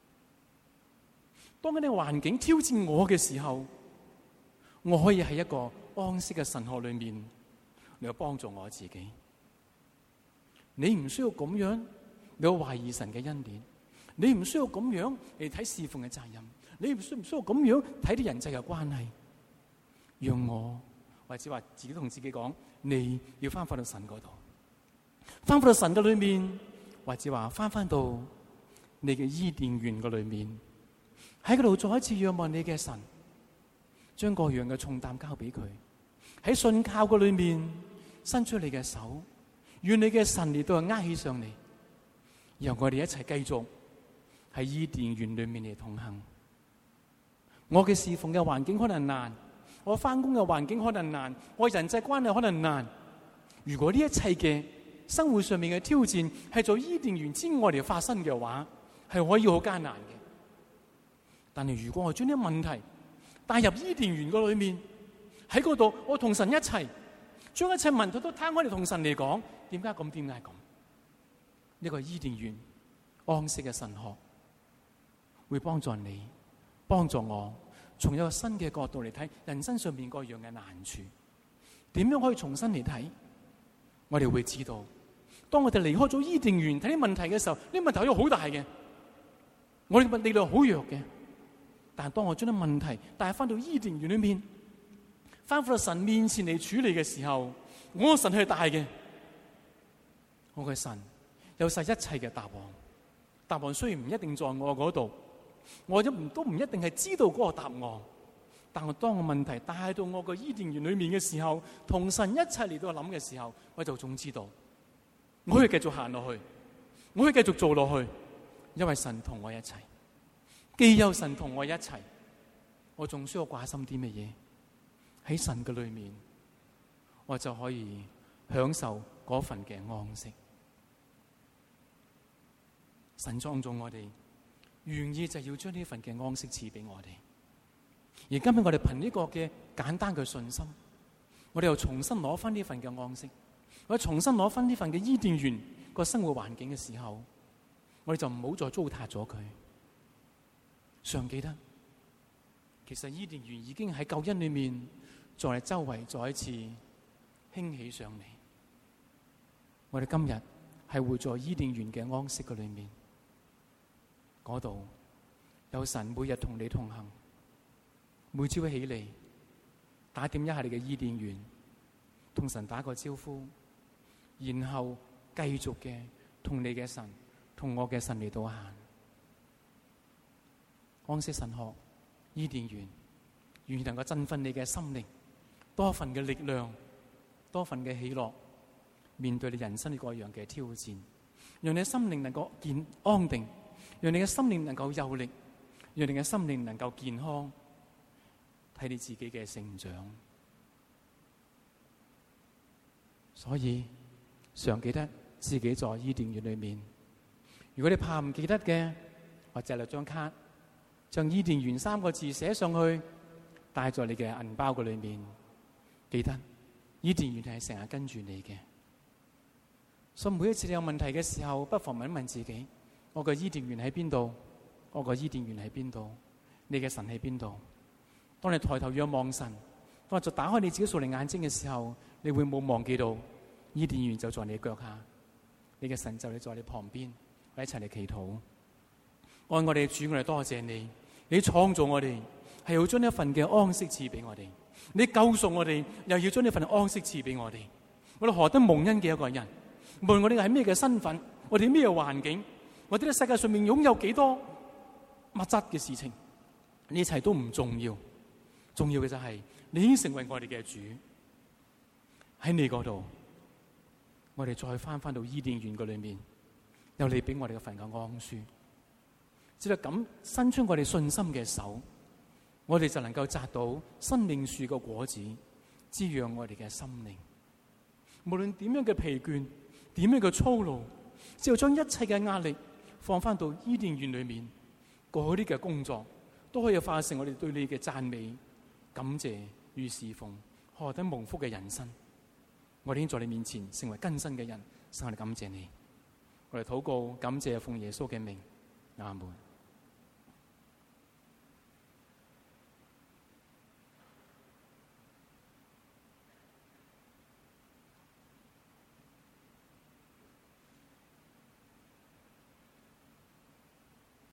當呢個環境挑戰我嘅時候，我可以喺一個安息嘅神學裏面嚟幫助我自己。你唔需要咁樣你要懷疑神嘅恩典，你唔需要咁樣嚟睇侍奉嘅責任，你唔需唔需要咁樣睇啲人際嘅關係。讓我或者話自己同自己講，你要翻返到神嗰度，翻返到神嘅裏面，或者話翻返到你嘅伊甸園嘅裏面，喺嗰度再一次仰望你嘅神，將各樣嘅重擔交俾佢，喺信靠嘅裏面伸出你嘅手，願你嘅神嚟到握起上嚟，由我哋一齊繼續喺伊甸園裏面嚟同行。我嘅侍奉嘅環境可能難，我翻工嘅環境可能難，我人際關係可能難。如果呢一切嘅生活上面嘅挑戰係在伊甸園之外嚟發生嘅話，係可以好艱難嘅。但係如果我將啲問題帶入伊甸園個裏面，喺嗰度我同神一齊將一切問題都攤開嚟同神嚟講，點解咁？點解咁？呢個伊甸園安息嘅神學會幫助你，幫助我從一個新嘅角度嚟睇人生上面各樣嘅難處，點樣可以重新嚟睇？我哋會知道，當我哋離開咗伊甸園睇啲問題嘅時候，呢啲問題有好大嘅，我哋嘅力量好弱嘅。但係當我將啲問題帶翻到伊甸園裏面，翻返到神面前嚟處理嘅時候，我嘅神係大嘅，我嘅神有晒一切嘅答案。答案雖然唔一定在我嗰度，我都唔都唔一定係知道嗰個答案，但係當我問題帶到我個伊甸園裏面嘅時候，同神一齊嚟到諗嘅時候，我就總知道我可以繼續行落去，我可以繼續做落去，因為神同我一齊。既有神同我一齊，我仲需要掛心啲乜嘢？喺神嘅裏面，我就可以享受嗰份嘅安息。神創造我哋，願意就要將呢份嘅安息賜俾我哋。而今日我哋憑呢個嘅簡單嘅信心，我哋又重新攞翻呢份嘅安息，我哋重新攞翻呢份嘅伊甸園個生活環境嘅時候，我哋就唔好再糟蹋咗佢。尚記得，其實伊甸園已經喺救恩裏面，在周圍再一次興起上嚟。我哋今日係活在伊甸園嘅安息嘅裏面，嗰度有神每日同你同行，每朝起嚟打點一下你嘅伊甸園，同神打個招呼，然後繼續嘅同你嘅神，同我嘅神嚟到行。安息神學伊甸園，願意能夠振奮你嘅心靈，多份嘅力量，多份嘅喜樂，面對你人生各樣嘅挑戰，讓你嘅心靈能夠健安定，讓你嘅心靈能夠有力，讓你嘅心靈能夠健康，睇你自己嘅成長。所以常記得自己在伊甸園裏面。如果你怕唔記得嘅，或者留張卡，將伊甸園三個字寫上去，帶在你嘅銀包嘅裏面。記得伊甸園係成日跟住你嘅，所以每一次你有問題嘅時候，不妨問一問自己：我個伊甸園喺邊度？我個伊甸園喺邊度？你嘅神喺邊度？當你抬頭仰望神，當你就打開你自己屬靈眼睛嘅時候，你會冇忘記到伊甸園就在你腳下，你嘅神就你在你旁邊， 我哋一齊嚟祈禱。愛我哋嘅主，我哋多謝你，你創造我哋係要將一份嘅安息賜俾我哋，你救贖我哋又要將呢份安息賜俾我哋。我哋何等蒙恩嘅一個人，無論我哋係咩嘅身份，我哋咩環境，我哋喺世界上面擁有幾多物質嘅事情，呢一切都唔重要，重要嘅就係你已經成為我哋嘅主。喺你嗰度，我哋再翻翻到伊甸園嘅裏面，有你俾我哋嘅份嘅安舒，只係咁伸出我哋信心嘅手，我哋就能夠摘到生命樹嘅果子，滋養我哋嘅心靈。無論點樣嘅疲倦，點樣嘅操勞，只要將一切嘅壓力放翻到伊甸園裏面，嗰啲嘅工作都可以化成我哋對你嘅讚美、感謝與侍奉，何等蒙福嘅人生！我哋已經在你面前成為更新嘅人，神，我哋感謝你，我哋禱告，感謝奉耶穌嘅名，阿門。